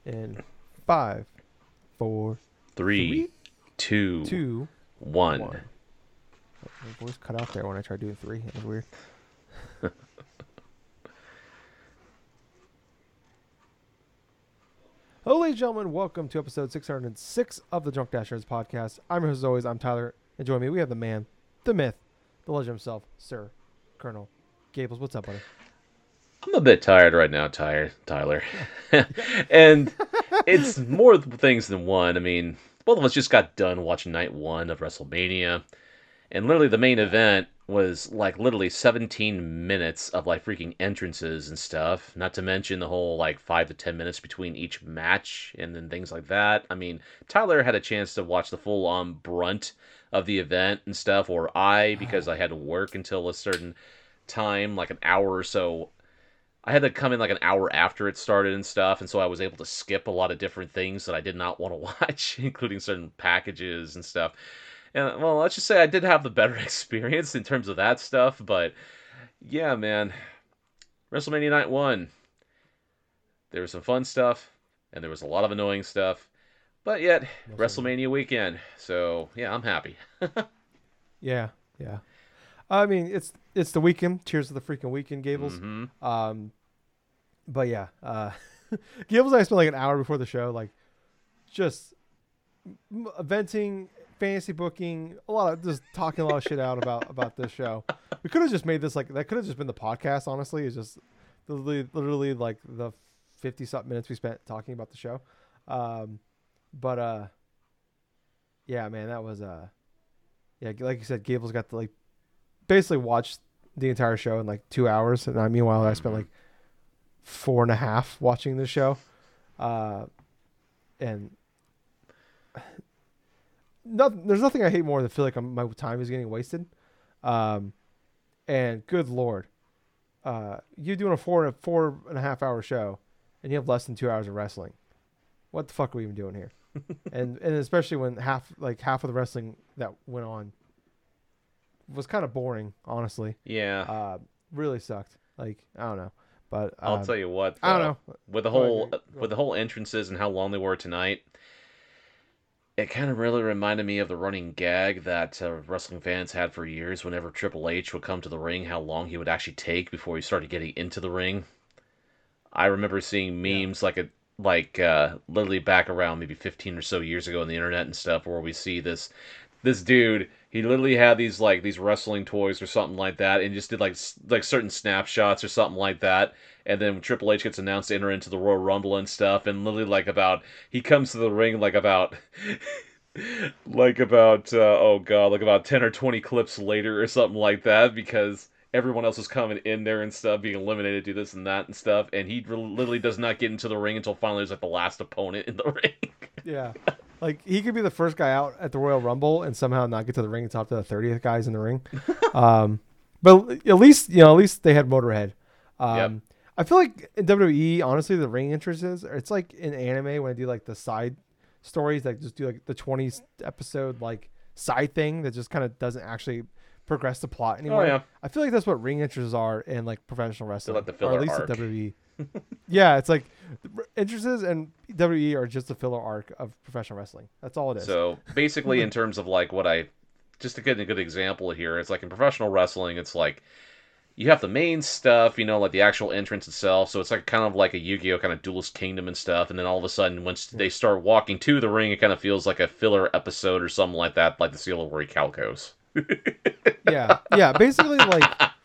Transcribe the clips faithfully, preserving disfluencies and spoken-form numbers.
In five, four, Three, three, two, two, one. one. My voice cut out there when I tried doing three. It was weird. Hello, ladies and gentlemen. Welcome to episode six hundred six of the Drunk Dashers podcast. I'm your host, as always. I'm Tyler. And join me, we have the man, the myth, the legend himself, Sir Colonel Gables. What's up, buddy? I'm a bit tired right now, tired, Tyler. And it's more things than one. I mean, both of us just got done watching night one of WrestleMania. And literally the main event was like literally seventeen minutes of like freaking entrances and stuff. Not to mention the whole like five to ten minutes between each match and then things like that. I mean, Tyler had a chance to watch the full on brunt of the event and stuff, or I, because I had to work until a certain time, like an hour or so. I had to come in like an hour after it started and stuff, and so I was able to skip a lot of different things that I did not want to watch, including certain packages and stuff. And well, let's just say I did have the better experience in terms of that stuff, but yeah, man, WrestleMania Night One, there was some fun stuff, and there was a lot of annoying stuff, but yet Most certainly. WrestleMania weekend, so yeah, I'm happy. Yeah, yeah. I mean, it's it's the weekend. Cheers to the freaking weekend, Gables. Mm-hmm. Um, but yeah, uh, Gables and I spent like an hour before the show, like just m- venting, fantasy booking, a lot of just talking a lot of shit out about about this show. We could have just made this like that. Could have just been the podcast. Honestly, it's just literally, literally like the fifty something minutes we spent talking about the show. Um, but uh, yeah, man, that was uh, yeah, like you said, Gables got to like basically watch the entire show in like two hours, and I meanwhile I spent Mm-hmm. like four and a half watching the show, uh, and nothing. There's nothing I hate more than feel like I'm, my time is getting wasted. Um, and good lord, uh, you doing a four and a four and a half hour show, and you have less than two hours of wrestling. What the fuck are we even doing here? and and especially when half like half of the wrestling that went on was kind of boring, honestly. Yeah, Uh, really sucked. Like I don't know, but I'll um, tell you what I though, don't know. with the Go ahead. whole Go with ahead. the whole entrances and how long they were tonight. It kind of really reminded me of the running gag that uh, wrestling fans had for years whenever Triple H would come to the ring, how long he would actually take before he started getting into the ring. I remember seeing Yeah. memes like a like uh, literally back around maybe fifteen or so years ago on the internet and stuff, where we see this this dude. He literally had these like these wrestling toys or something like that, and just did like like certain snapshots or something like that. And then when Triple H gets announced to enter into the Royal Rumble and stuff, and literally like about he comes to the ring like about like about uh, oh god, like about ten or twenty clips later or something like that, because everyone else is coming in there and stuff, being eliminated, do this and that and stuff, and he literally does not get into the ring until finally there's like the last opponent in the ring. Yeah. Like he could be the first guy out at the Royal Rumble and somehow not get to the ring and top to the thirtieth guys in the ring. Um, but at least you know, at least they had Motorhead. Yep. Um, I feel like in W W E, honestly, the ring entrances, it's like in anime when I do like the side stories that just do like the twenty episode like side thing that just kind of doesn't actually progress the plot Oh anywhere. yeah. I feel like that's what ring entrances are in like professional They're like wrestling, the or at filler least at arc. W W E. Yeah, it's like entrances and W W E are just a filler arc of professional wrestling. That's all it is. So basically, in terms of like what I, just to get a good example here, it's like in professional wrestling, it's like you have the main stuff, you know, like the actual entrance itself. So it's like kind of like a Yu-Gi-Oh kind of Duelist Kingdom and stuff. And then all of a sudden, once Yeah. they start walking to the ring, it kind of feels like a filler episode or something like that, like the Seal of Ray Calcos. Yeah, yeah. Basically, like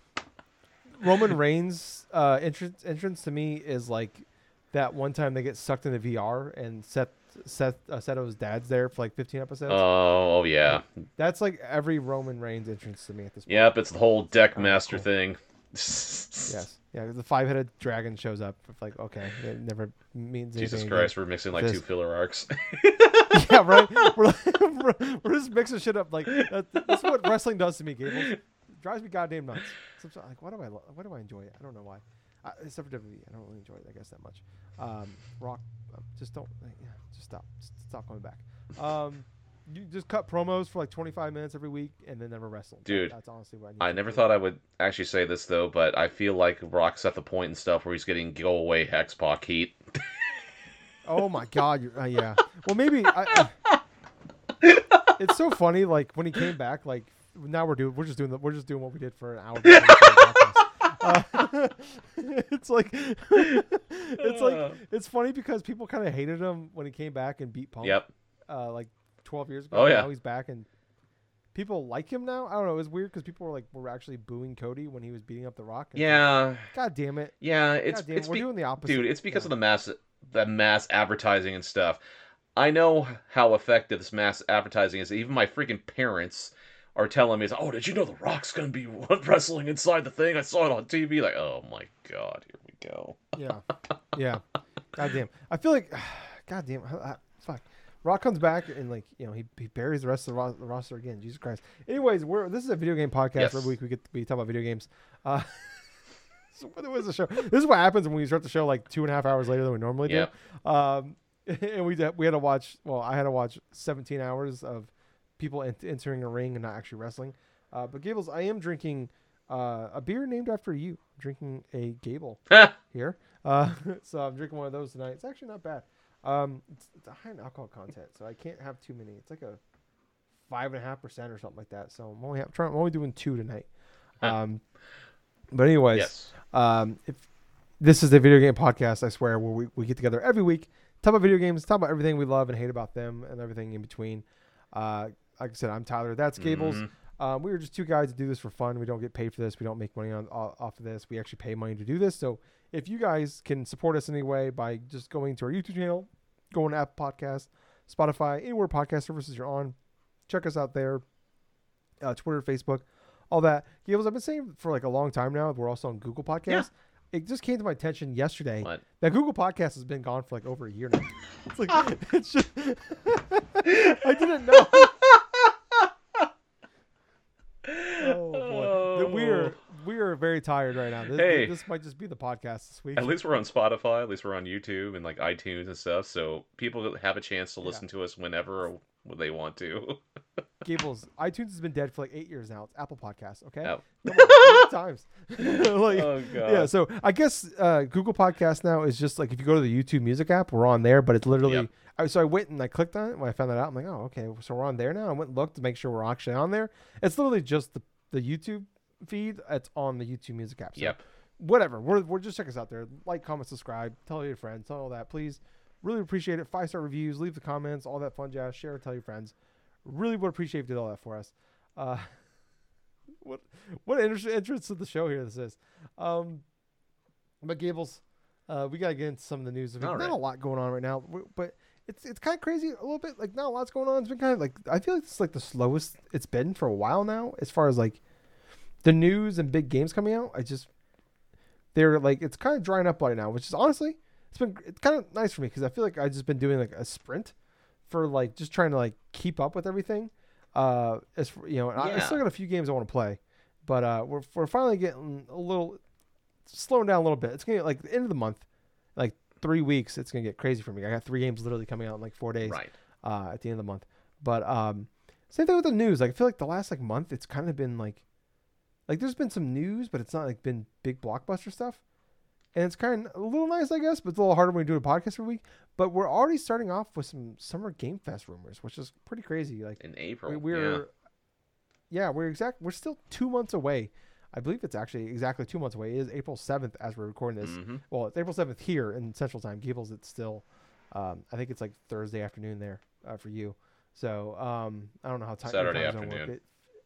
Roman Reigns' uh, entrance entrance to me is like that one time they get sucked into V R and Seth Seth uh, Seto's dad's there for like fifteen episodes. Oh, oh yeah. Like that's like every Roman Reigns entrance to me at this point. Yep, it's the whole deck All right, master cool. thing. Yes, yeah. The five headed dragon shows up. It's like okay, it never means Jesus anything again. Christ, we're mixing like two This, filler arcs. yeah, right. We're, like, we're we're just mixing shit up. Like that, that's what wrestling does to me, Gables. It drives me goddamn nuts. Sometimes, like, why do I lo- why do I enjoy it? I don't know why. I, except for W W E, I don't really enjoy it. I guess that much. Um, Rock, um, just don't. Like, yeah, just stop. Just stop coming back. Um, you just cut promos for like twenty-five minutes every week and then never wrestle. That, Dude, that's honestly what I need I from never W W E. thought I would actually say this though, but I feel like Rock's at the point and stuff where he's getting go away Hex Pac heat. Oh my God! You're, uh, yeah. Well, maybe. I, I, it's so funny. Like when he came back, like now we're doing, we're just doing, the, we're just doing what we did for an hour. Uh, it's like, it's like, it's funny because people kind of hated him when he came back and beat Punk. Yep. Uh, like twelve years ago. Oh yeah. Now he's back and people like him now. I don't know. It was weird because people were like, were actually booing Cody when he was beating up The Rock. It's yeah. Like, God damn it. Yeah. It's God damn it's it. We're be- doing the opposite, dude. It's because yeah. of the mass the mass advertising and stuff. I know how effective this mass advertising is. Even my freaking parents are telling me, "Oh, did you know The Rock's gonna be wrestling inside the thing? I saw it on T V." Like, oh my God, here we go. Yeah, yeah. God damn. I feel like, God damn, uh, fuck. Rock comes back and like you know he, he buries the rest of the, ro- the roster again. Jesus Christ. Anyways, we're this is a video game podcast. Yes. Every week we get we talk about video games. Uh, so what was the show? This is what happens when we start the show like two and a half hours later than we normally Yep. do. Um, and we did, we had to watch. Well, I had to watch seventeen hours of people ent- entering a ring and not actually wrestling. Uh, but Gables, I am drinking uh, a beer named after you. I'm drinking a Gable here. Uh, so I'm drinking one of those tonight. It's actually not bad. Um, it's, it's a high in alcohol content, so I can't have too many. It's like a five and a half percent or something like that. So I'm only have, trying. I'm only doing two tonight. Um, but anyways, Yes. um, if this is the video game podcast, I swear, where we, we get together every week, talk about video games, talk about everything we love and hate about them, and everything in between. Uh, like I said, I'm Tyler. That's Gables. Mhm. Um, we are just two guys that do this for fun. We don't get paid for this. We don't make money on off of this. We actually pay money to do this. So if you guys can support us in any way by just going to our YouTube channel, going to Apple Podcasts, Spotify, anywhere podcast services you're on, check us out there. Uh, Twitter, Facebook, all that. Gables, I've been saying for like a long time now. We're also on Google Podcasts. Yeah. It just came to my attention yesterday What? that Google Podcast has been gone for like over a year now. It's like it's just I didn't know. Oh boy, The- we are we are very tired right now. This, Hey. this might just be the podcast this week. At least we're on Spotify. At least we're on YouTube and like iTunes and stuff. So people have a chance to listen to us whenever they want to. Gables, iTunes has been dead for like eight years now. It's Apple Podcasts, okay? Yep. Come on, eight times. Like, Oh God. yeah, so I guess uh, Google Podcast now is just like if you go to the YouTube Music app, we're on there, but it's literally. Yep. I, so I went and I clicked on it when I found that out. I'm like, oh, okay, so we're on there now. I went and looked to make sure we're actually on there. It's literally just the, the YouTube feed. It's on the YouTube Music app. So Yep. whatever. We're, we're just check us out there. Like, comment, subscribe, tell your friends, tell all that. Please, really appreciate it. Five star reviews, leave the comments, all that fun jazz. Share, tell your friends. Really would appreciate if you did all that for us. Uh, what what an inter- entrance to the show here this is. Um, but Gables, uh, we gotta get into some of the news. There's All not right. a lot going on right now, w- but it's it's kind of crazy a little bit. Like not a lot's going on. It's been kind of like I feel like it's like the slowest it's been for a while now as far as like the news and big games coming out. I just they're like it's kind of drying up right now, which is honestly it's been it's kind of nice for me because I feel like I've just been doing like a sprint for like just trying to like keep up with everything. Uh, as for, you know, and I, I Yeah. still got a few games I want to play, but uh, we're we're finally getting a little slowing down a little bit. It's gonna get like the end of the month, like three weeks. It's gonna get crazy for me. I got three games literally coming out in like four days. Right. Uh, at the end of the month. But um, same thing with the news. Like I feel like the last like month, it's kind of been like, like there's been some news, but it's not like been big blockbuster stuff. And it's kind of a little nice, I guess, but it's a little harder when we do a podcast every week. But we're already starting off with some Summer Game Fest rumors, which is pretty crazy. Like In April. we, we're, yeah. we're exact. We're still two months away. I believe it's actually exactly two months away. It is April seventh as we're recording this. Mm-hmm. Well, it's April seventh here in Central Time. Gables, it's still, um, I think it's like Thursday afternoon there uh, for you. So um, I don't know how time Saturday your time zone afternoon. work. It,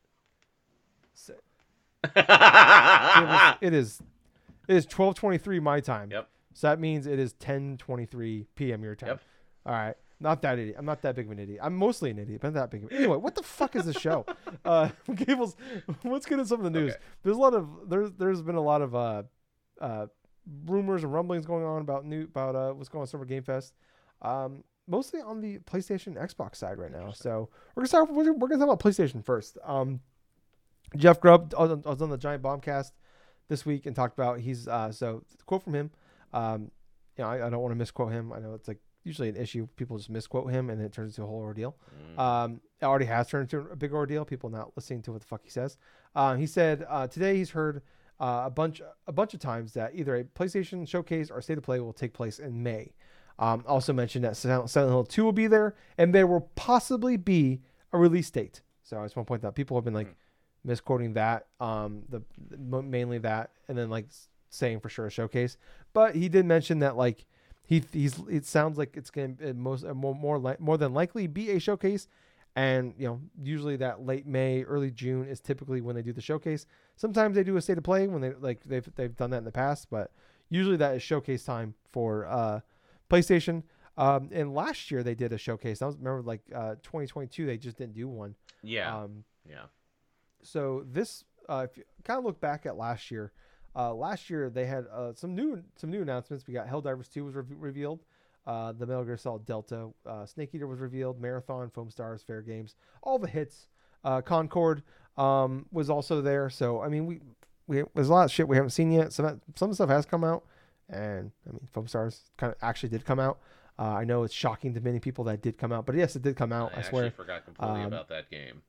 Gables, it is it is twelve twenty-three my time. Yep. So that means it is ten twenty-three p.m. your time. Yep. All right. Not that idiot. I'm not that big of an idiot. I'm mostly an idiot, but not that big of an Anyway, what the fuck is this show? Uh, Gables, let's get into some of the news. Okay. There's a lot of there's there's been a lot of uh, uh, rumors and rumblings going on about new about uh, what's going on at Summer Game Fest. Um, mostly on the PlayStation Xbox side right now. So we're gonna start. We're, we're gonna talk about PlayStation first. Um, Jeff Grubb I was on, I was on the Giant Bombcast this week and talked about he's uh, so quote from him. Um, you know, I, I don't want to misquote him. I know it's like usually an issue. People just misquote him and it turns into a whole ordeal. Mm. Um, it already has turned into a big ordeal. People not listening to what the fuck he says. Um, he said uh, today he's heard uh, a bunch a bunch of times that either a PlayStation showcase or state of play will take place in May. Um, also mentioned that Silent Hill two will be there, and there will possibly be a release date. So I just want to point out, people have been like misquoting that, um, the mainly that, and then like saying for sure a showcase. But he did mention that like he he's it sounds like it's going to most more more like more than likely be a showcase. And, you know, usually that late May, early June is typically when they do the showcase. Sometimes they do a state of play when they like they've they've done that in the past, but usually that is showcase time for uh, PlayStation. Um, and last year they did a showcase. I was remember like uh, twenty twenty-two they just didn't do one. Yeah. Um, yeah. So this, uh, if you kind of look back at last year, uh, last year they had uh, some new some new announcements. We got Helldivers two was re- revealed. Uh, the Metal Gear Solid Delta, uh, Snake Eater was revealed, Marathon, Foam Stars, Fair Games, all the hits. Uh, Concord um, was also there. So I mean, we we there's a lot of shit we haven't seen yet. Some some stuff has come out, and I mean, Foam Stars kind of actually did come out. Uh, I know it's shocking to many people that it did come out, but yes, it did come out. I, I swear. I actually forgot completely um, about that game.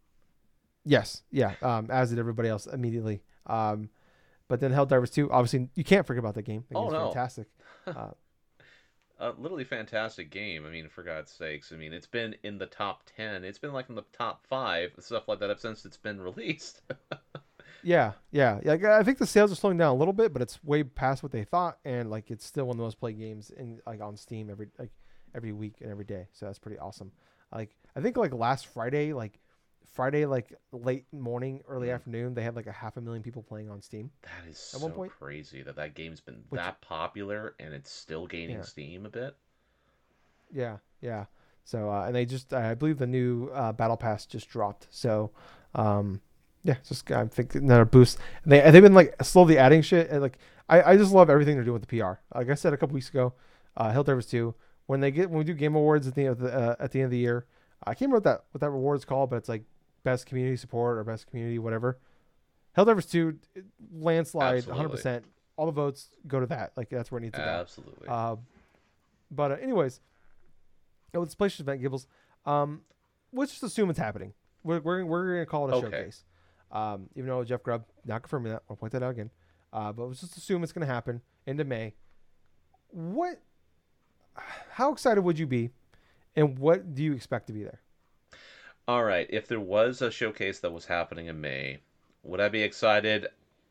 Yes, yeah, um, as did everybody else immediately. Um, but then Helldivers two, obviously, you can't forget about that game. That oh game's no, fantastic. Uh, A literally fantastic game. I mean, for God's sakes. I mean, it's been in the top ten. It's been like in the top five, stuff like that, since it's been released. yeah, yeah, yeah. I think the sales are slowing down a little bit, but it's way past what they thought, and like it's still one of the most played games in like on Steam every like every week and every day. So that's pretty awesome. Like I think like last Friday, like Friday, like late morning, early mm. afternoon, they had like a half a million people playing on Steam. That is so crazy that that game's been Which, that popular and it's still gaining yeah. steam a bit. Yeah, yeah. So, uh, and they just, I believe the new uh, Battle Pass just dropped. So, um, yeah, just I think another boost. And they they've been like slowly adding shit. And like I, I just love everything they're doing with the P R. Like I said a couple weeks ago, uh, Helldivers two. When they get when we do Game Awards at the end of the uh, at the end of the year, I can't remember what that what that reward's called, but it's like best community support or best community whatever. Helldivers two landslide Absolutely. one hundred percent. All the votes go to that. Like that's where it needs to go. Absolutely. Uh, but uh, anyways, oh, this PlayStation event, Gibbles. Um, let's just assume it's happening. We're we're, we're gonna call it a okay. showcase. Um, even though Jeff Grubb not confirming that, I'll point that out again. Uh, but let's just assume it's gonna happen into May. What? How excited would you be, and what do you expect to be there? All right, if there was a showcase that was happening in May, would I be excited?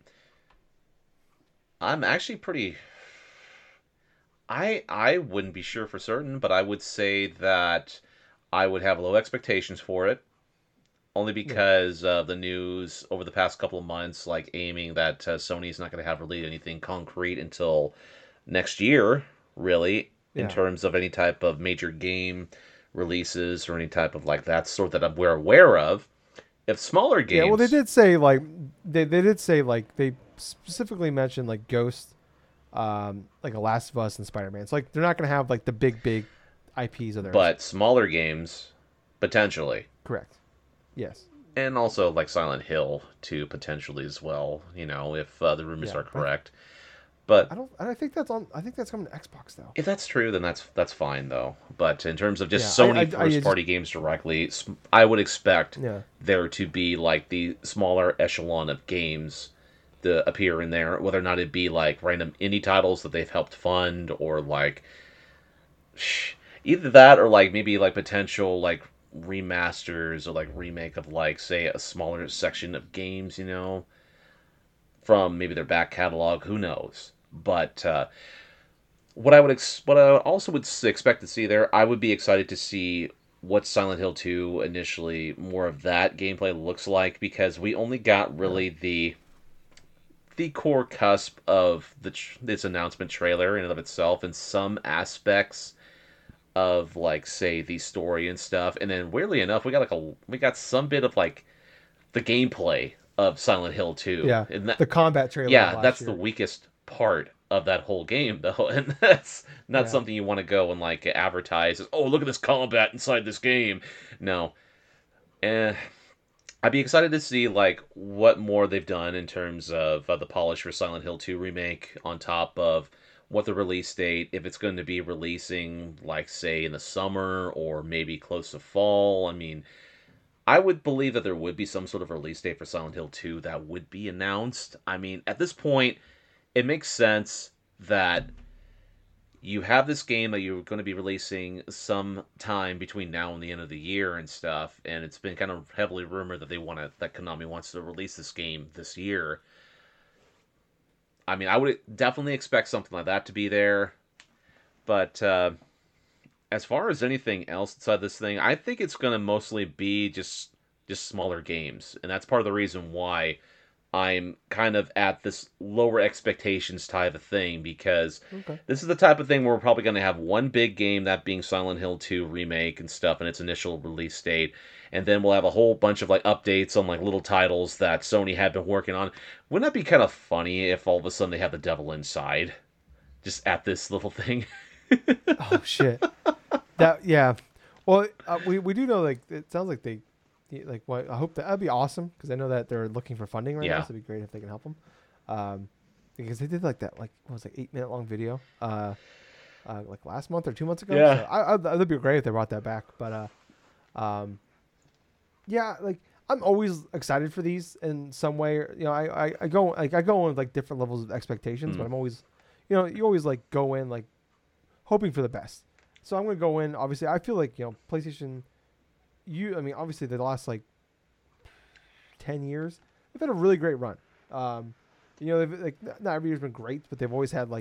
I'm actually pretty... I I wouldn't be sure for certain, but I would say that I would have low expectations for it, only because yeah. of the news over the past couple of months, like aiming that uh, Sony's not going to have really anything concrete until next year, really, yeah. in terms of any type of major game releases or any type of like that sort that we're aware of. If smaller games, yeah, well, they did say like they they did say like they specifically mentioned like Ghost, um, like a Last of Us and Spider-Man. It's like they're not gonna have like the big big I Ps of theirs. But smaller games, potentially. Correct. Yes. And also like Silent Hill two potentially as well. You know, if uh, the rumors yeah, are correct. But I don't. I think that's on. I think that's coming to Xbox though. If that's true, then that's that's fine though. But in terms of just yeah, Sony I, I, first I party just, games directly, I would expect yeah. there to be like the smaller echelon of games to appear in there, whether or not it be like random indie titles that they've helped fund, or like either that, or like maybe like potential like remasters or like remake of like say a smaller section of games, you know, from maybe their back catalog. Who knows? But uh, what I would ex- what I also would expect to see there, I would be excited to see what Silent Hill two initially more of that gameplay looks like, because we only got really the the core cusp of the tr- this announcement trailer in and of itself, and some aspects of like say the story and stuff, and then weirdly enough, we got like a we got some bit of like the gameplay of Silent Hill two. Yeah, and that, the combat trailer. Yeah, that's year. the weakest part of that whole game, though, and that's not yeah. something you want to go and like advertise as, oh, look at this combat inside this game. No, and I'd be excited to see like what more they've done in terms of uh, the polish for Silent Hill two remake, on top of what the release date, if it's going to be releasing like say in the summer or maybe close to fall. I mean, I would believe that there would be some sort of release date for Silent Hill two that would be announced. I mean, at this point, it makes sense that you have this game that you're going to be releasing some time between now and the end of the year and stuff, and it's been kind of heavily rumored that they want to that Konami wants to release this game this year. I mean, I would definitely expect something like that to be there, but uh, as far as anything else inside this thing, I think it's going to mostly be just just smaller games, and that's part of the reason why I'm kind of at this lower expectations type of thing, because Okay. this is the type of thing where we're probably going to have one big game, that being Silent Hill two remake and stuff, in its initial release date, and then we'll have a whole bunch of like updates on like little titles that Sony had been working on. Wouldn't that be kind of funny if all of a sudden they have the devil inside just at this little thing? Oh shit. That yeah. Well, uh, we we do know like it sounds like they yeah, like what I hope that that'd be awesome because I know that they're looking for funding right now, Yeah. so it'd be great if they can help them. Um, because they did like that like what was it, like eight minute long video uh, uh like last month or two months ago. Yeah. So I, I that'd be great if they brought that back. But uh, um, yeah, like I'm always excited for these in some way. You know, I I, I go like I go in with like different levels of expectations, but Mm. I'm always, you know, you always like go in like hoping for the best. So I'm gonna go in. Obviously, I feel like you know PlayStation. You, I mean, obviously the last like ten years, they've had a really great run. Um, you know, they've like n- not every year's been great, but they've always had like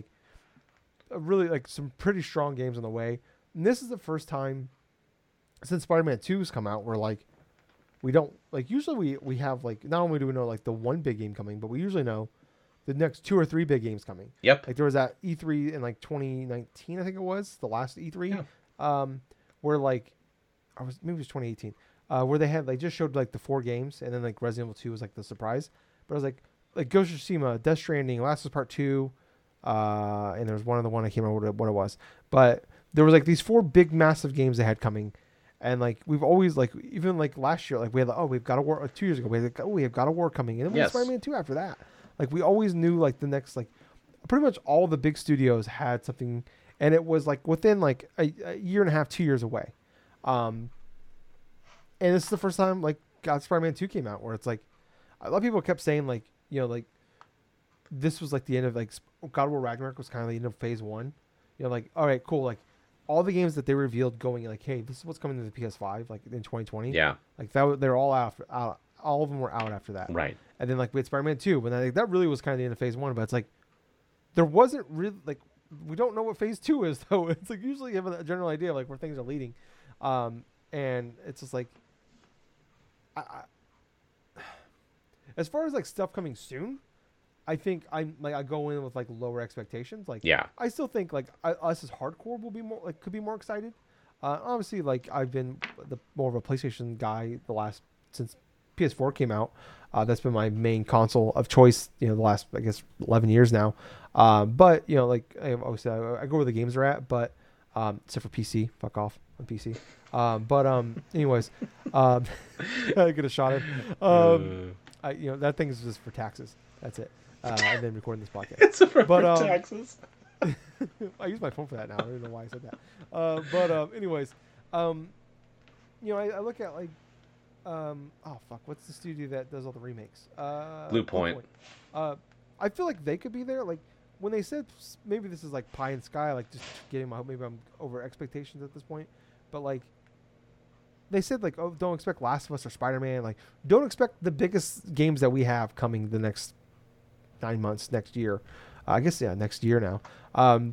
a really like some pretty strong games on the way. And this is the first time since Spider-Man two has come out where like we don't like usually we we have like not only do we know like the one big game coming, but we usually know the next two or three big games coming. Yep. Like there was that E three in like twenty nineteen, I think it was the last E three, Yeah. um, where like, I was maybe it was twenty eighteen, uh, where they had they just showed like the four games and then like Resident Evil two was like the surprise, but it was like like Ghost of Tsushima, Death Stranding, Last of Us Part two, uh, and there was one other one I can't remember what it, what it was, but there was like these four big massive games they had coming. And like we've always like even like last year like we had like, oh we've got a war uh, two years ago we had like, oh we have got a war coming and then we had Yes. Spider-Man two after that. Like we always knew like the next like pretty much all the big studios had something, and it was like within like a, a year and a half, two years away. Um, and this is the first time like God Spider-Man two came out where it's like a lot of people kept saying like you know like this was like the end of like Sp- God of War Ragnarok was kind of the end of phase one. You know like all right cool like all the games that they revealed going like hey this is what's coming to the P S five like in twenty twenty Yeah. like that wa- they're all out, out all of them were out after that. Right. And then like we had Spider-Man two, but I think that really was kind of the end of phase one. But it's like there wasn't really like we don't know what phase two is though. It's like usually you have a general idea of like where things are leading, um, and it's just like I, I, as far as like stuff coming soon, I think I'm like I go in with like lower expectations. Like Yeah. I still think like I, us as hardcore will be more like could be more excited. Uh, obviously, like I've been the more of a PlayStation guy the last since P S four came out. Uh, that's been my main console of choice. You know, the last I guess eleven years now. Um, but you know, like I, obviously I, I go where the games are at. But um, except for P C, fuck off on P C. Um, but um, anyways, um, I get a shot at. Um, I, you know that thing is just for taxes. That's it. Uh, and then recording this podcast. It's for But, um, taxes. I use my phone for that now. I don't know why I said that. Uh, but um, anyways, um, you know, I, I look at like, um, oh fuck, what's the studio that does all the remakes? Uh, Blue Point. Uh, I feel like they could be there. Like when they said s- maybe this is like pie in sky, like just getting my maybe I'm over expectations at this point, but like they said like oh don't expect Last of Us or Spider Man. Like don't expect the biggest games that we have coming the next nine months next year. Uh, I guess yeah, next year now. Um,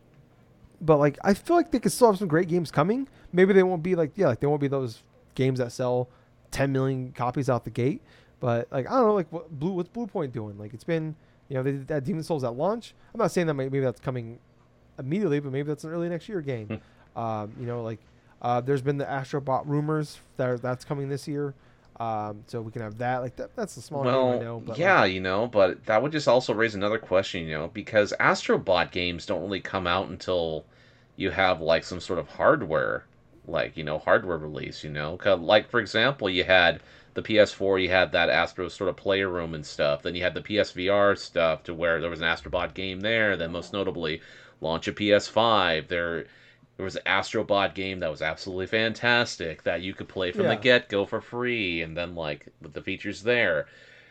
but like I feel like they could still have some great games coming. Maybe they won't be like yeah, like they won't be those games that sell ten million copies out the gate. But like I don't know, like what Blue what's Blue Point doing? Like it's been you know they did that Demon Souls at launch. I'm not saying that maybe that's coming immediately, but maybe that's an early next year game. um, you know like uh, there's been the Astrobot rumors that are, that's coming this year. Um, so we can have that. Like that, that's a small Well, game I know. But yeah, like, you know, but that would just also raise another question, you know, because Astrobot games don't really come out until you have like some sort of hardware, like, you know, hardware release, you know. 'Cause, like, for example, you had the P S four, you had that Astro sort of playroom and stuff. Then you had the P S V R stuff to where there was an Astrobot game there. Then most notably, launch of P S five. There there was an Astrobot game that was absolutely fantastic that you could play from the yeah, get-go for free, and then like with the features there.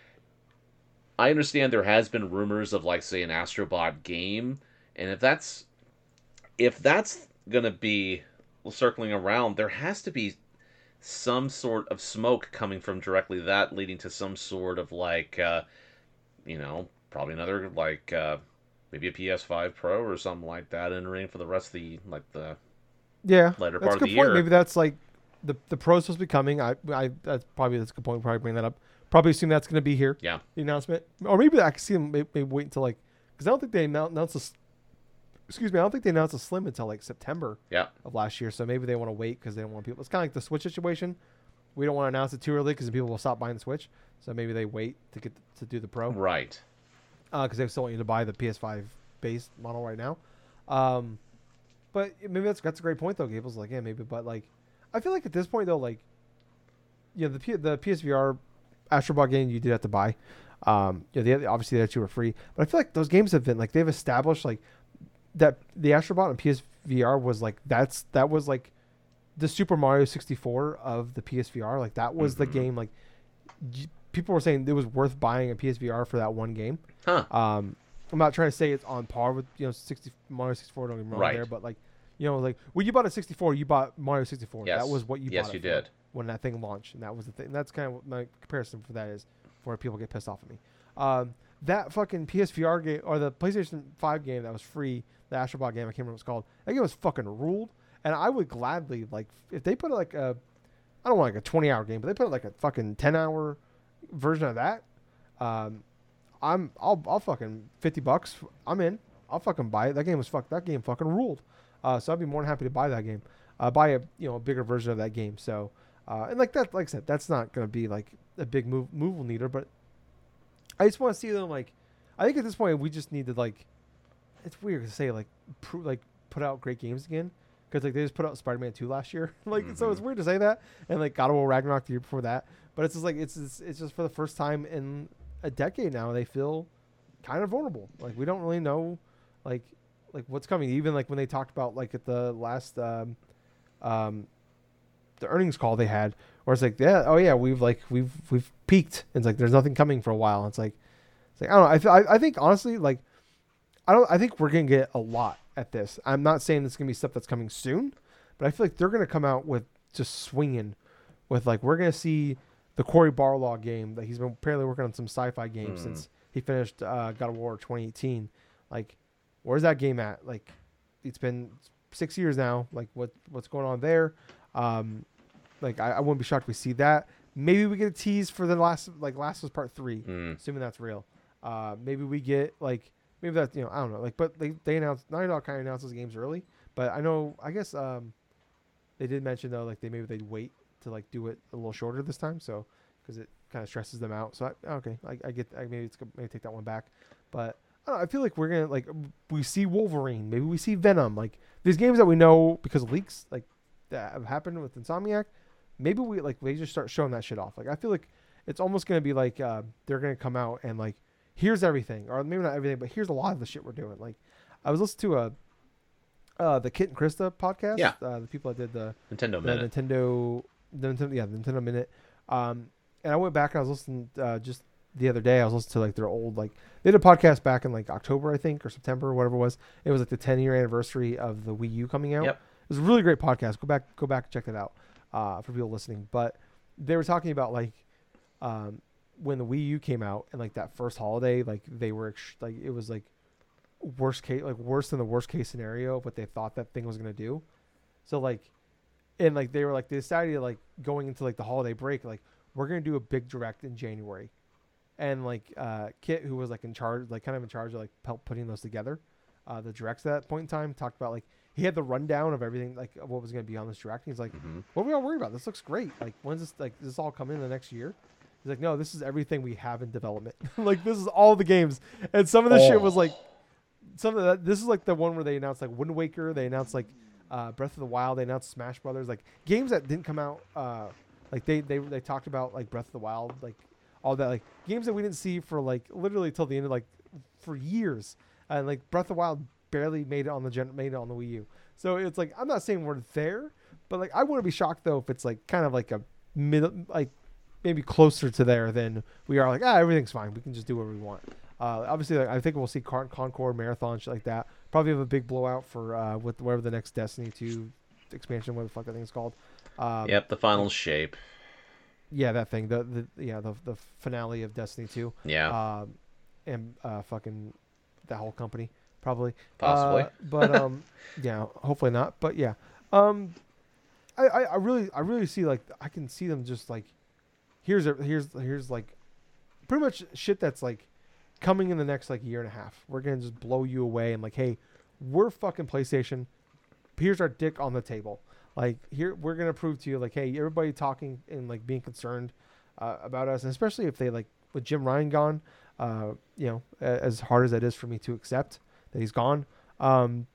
I understand there has been rumors of like say an Astrobot game, and if that's if that's gonna be circling around, there has to be some sort of smoke coming from directly that, leading to some sort of like, uh, you know, probably another like uh, maybe a P S five Pro or something like that entering for the rest of the like the Yeah, later that's part a of the good point. year. Maybe that's like the the Pro's supposed to be coming. I, I that's probably that's a good point. Probably bring that up. Probably assume that's going to be here. Yeah. The announcement, or maybe I can see them maybe, maybe wait until like because I don't think they annou- announced this. Excuse me, I don't think they announced a Slim until like September Yeah. of last year. So maybe they want to wait because they don't want people. It's kind of like the Switch situation. We don't want to announce it too early because people will stop buying the Switch. So maybe they wait to get to do the Pro Right. because they still want you to buy the P S five base model right now. Um, but maybe that's that's a great point though. Gable's like, yeah, maybe, but like, I feel like at this point though, like, yeah, the P- the P S V R Astrobot game you did have to buy. Um, yeah, the obviously the other two were free, but I feel like those games have been like they've established like that the Astrobot and P S V R was like that's that was like the Super Mario sixty-four of the P S V R. Like that was mm-hmm. the game. Like y- people were saying it was worth buying a P S V R for that one game. Huh. Um, I'm not trying to say it's on par with you know sixty Mario sixty-four. Don't get me wrong Right. there, but like you know like when you bought a sixty-four, you bought Mario sixty-four. Yes. That was what you yes, bought. you It for did. when that thing launched, and that was the thing. And that's kind of what my comparison for that is. Where people get pissed off at me. Um, that fucking P S V R game or the PlayStation five game that was free, the Astrobot game, I can't remember what it's called. That game was fucking ruled, and I would gladly like if they put like a, I don't want like a twenty hour game, but they put like a fucking ten hour version of that. Um, I'm I'll I'll fucking fifty bucks. I'm in. I'll fucking buy it. That game was fuck. That game fucking ruled. Uh, so I'd be more than happy to buy that game. Uh, buy a you know a bigger version of that game. So uh, and like that, like I said, that's not gonna be like a big move move needle, but I just want to see them like. I think at this point we just need to like. It's weird to say like, pro, like put out great games again because like they just put out Spider-Man two last year, like mm-hmm. so it's weird to say that, and like God of War Ragnarok the year before that, but it's just like it's it's, it's just for the first time in a decade now they feel kind of vulnerable. Like we don't really know, like like what's coming. Even like when they talked about like at the last um, um, the earnings call they had. Or it's like, yeah, oh yeah, we've like we've we've peaked. And it's like there's nothing coming for a while. It's like, it's like I don't know. I, th- I I think honestly, like, I don't. I think we're gonna get a lot at this. I'm not saying it's gonna be stuff that's coming soon, but I feel like they're gonna come out with just swinging, with like we're gonna see the Cory Barlog game that he's been apparently working on some sci-fi games mm. since he finished uh, God of War twenty eighteen. Like, where's that game at? Like, it's been six years now. Like, what what's going on there? Um, Like I, I wouldn't be shocked if we see that. Maybe we get a tease for the last like Last of Us Part Three, mm. assuming that's real. Uh, maybe we get like maybe that's you know I don't know like but they they announced Naughty Dog kind of announces games early, but I know I guess um, they did mention though like they maybe they'd wait to like do it a little shorter this time, so because it kind of stresses them out. So I, okay, I, I get I maybe it's maybe take that one back, but I, don't know, I feel like we're gonna like we see Wolverine, maybe we see Venom, like these games that we know because of leaks like that have happened with Insomniac. Maybe we like they just start showing that shit off. Like I feel like it's almost gonna be like uh, they're gonna come out and like here's everything, or maybe not everything, but here's a lot of the shit we're doing. Like I was listening to a uh, the Kit and Krista podcast. Yeah, uh, the people that did the Nintendo the Minute. Nintendo, the Nintendo, yeah, the Nintendo Minute. Um, and I went back and I was listening uh, just the other day. I was listening to like their old like they did a podcast back in like October I think or September or whatever it was. It was like the ten year anniversary of the Wii U coming out. Yep. It was a really great podcast. Go back, go back and check that out. Uh, for people listening, but they were talking about like um, when the Wii U came out and like that first holiday, like they were ex- like it was like worst case, like worse than the worst case scenario of what they thought that thing was gonna do. So like, and like they were like they decided like going into like the holiday break, like we're gonna do a big direct in January, and like uh, Kit, who was like in charge, like kind of in charge of like help putting those together, uh, the directs at that point in time, talked about like. He had the rundown of everything, like of what was going to be on this direct. He's like, mm-hmm. "What are we all worried about? This looks great. Like, when's this? Like, does this all come in the next year?" He's like, "No, this is everything we have in development. Like, this is all the games." And some of the oh. shit was like, some of that. This is like the one where they announced like Wind Waker. They announced like uh, Breath of the Wild. They announced Smash Brothers. Like games that didn't come out. Uh, like they they they talked about like Breath of the Wild. Like all that. Like games that we didn't see for like literally till the end of like for years. And like Breath of the Wild barely made it on the gen- made it on the Wii U. So it's like I'm not saying we're there, but like I wouldn't be shocked though if it's like kind of like a mid like maybe closer to there than we are. Like ah everything's fine, we can just do what we want. Uh, obviously like, I think we'll see Car- Concord Marathon shit like that Probably have a big blowout for uh, with whatever the next Destiny two expansion, what the fuck that thing's called. Um, Yep, the final shape. Yeah, that thing. The the yeah the the finale of Destiny two. Yeah, Um, and uh, fucking that whole company probably. possibly. Uh, but um, yeah, hopefully not. But yeah, um, I, I I really I really see like I can see them just like here's a here's here's like pretty much shit that's like coming in the next like year and a half. We're gonna just blow you away and like, hey, we're fucking PlayStation. Here's our dick on the table. Like here, we're gonna prove to you, like, hey, everybody talking and like being concerned uh, about us, and especially if they like with Jim Ryan gone, uh, you know, a- as hard as that is for me to accept that he's gone. Um,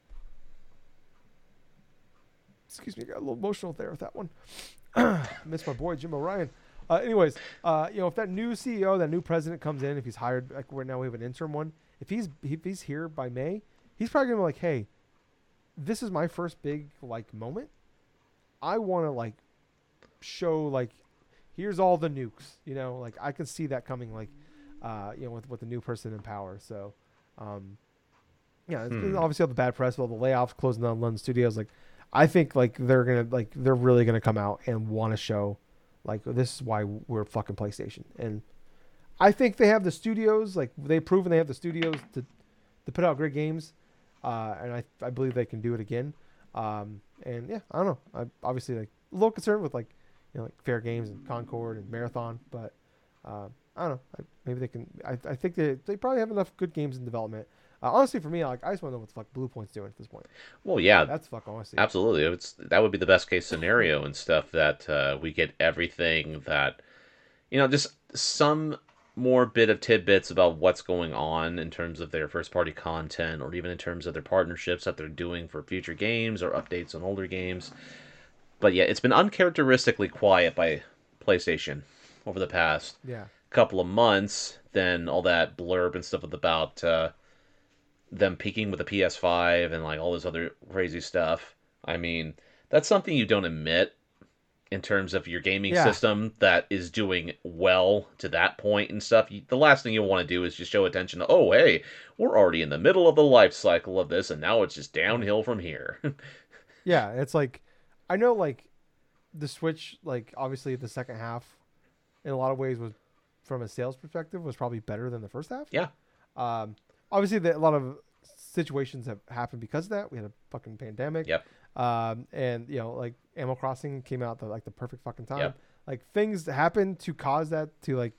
excuse me, I got a little emotional there with that one. Miss my boy Jim O'Ryan. Uh, anyways, uh, you know, if that new C E O, that new president comes in, if he's hired, like right now we have an interim one. If he's if he's here by May, he's probably gonna be like, hey, this is my first big like moment. I want to like show like here's all the nukes, you know, like I can see that coming, like uh, you know, with with the new person in power. So, um, yeah, it's, Hmm. obviously all the bad press, all the layoffs, closing down London studios. Like, I think like they're gonna like they're really gonna come out and want to show like this is why we're fucking PlayStation. And I think they have the studios, like they've proven they have the studios to to put out great games, uh, and I I believe they can do it again. Um, and yeah, I don't know. I'm obviously like a little concerned with like you know like Fair Games and Concord and Marathon, but uh, I don't know. I, maybe they can. I, I think they they probably have enough good games in development. Uh, honestly, for me, like I just want to know what the fuck Blue Point's doing at this point. Well, yeah, That's fuck honestly. absolutely. It's that would be the best case scenario and stuff that uh, we get everything that you know, just some more bit of tidbits about what's going on in terms of their first party content or even in terms of their partnerships that they're doing for future games or updates on older games. But yeah, it's been uncharacteristically quiet by PlayStation over the past Yeah. couple of months. Then all that blurb and stuff about uh, them peaking with the P S five and like all this other crazy stuff. I mean, that's something you don't admit in terms of your gaming Yeah. system that is doing well to that point and stuff. The last thing you want to do is just show attention to, oh, hey, we're already in the middle of the life cycle of this, and now it's just downhill from here. Yeah. It's like I know like the Switch, like obviously the second half, in a lot of ways was from a sales perspective was probably better than the first half. Yeah. Um, obviously, the, a lot of situations have happened because of that. We had a fucking pandemic. Yep. Um, and you know, like Animal Crossing came out at like the perfect fucking time. Yep. Like things happened to cause that to like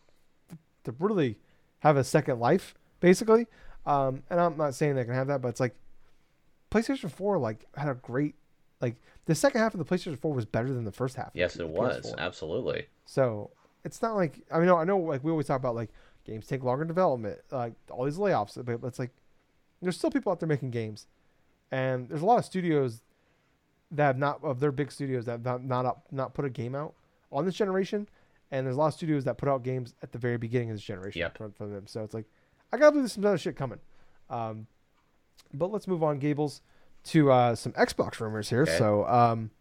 to really have a second life, basically. Um, and I'm not saying they can have that, but it's like PlayStation four like had a great like the second half of the PlayStation four was better than the first half. Yes, of it the was. P S four. Absolutely. So it's not like I mean I know like we always talk about like games take longer in development, like all these layoffs, but it's like there's still people out there making games, and there's a lot of studios that have not of their big studios that have not not, up, not put a game out on this generation, and there's a lot of studios that put out games at the very beginning of this generation Yep. for, for them. So it's like I gotta believe there's some other shit coming. Um, but let's move on, Gables, to uh, some Xbox rumors here. Okay. So um,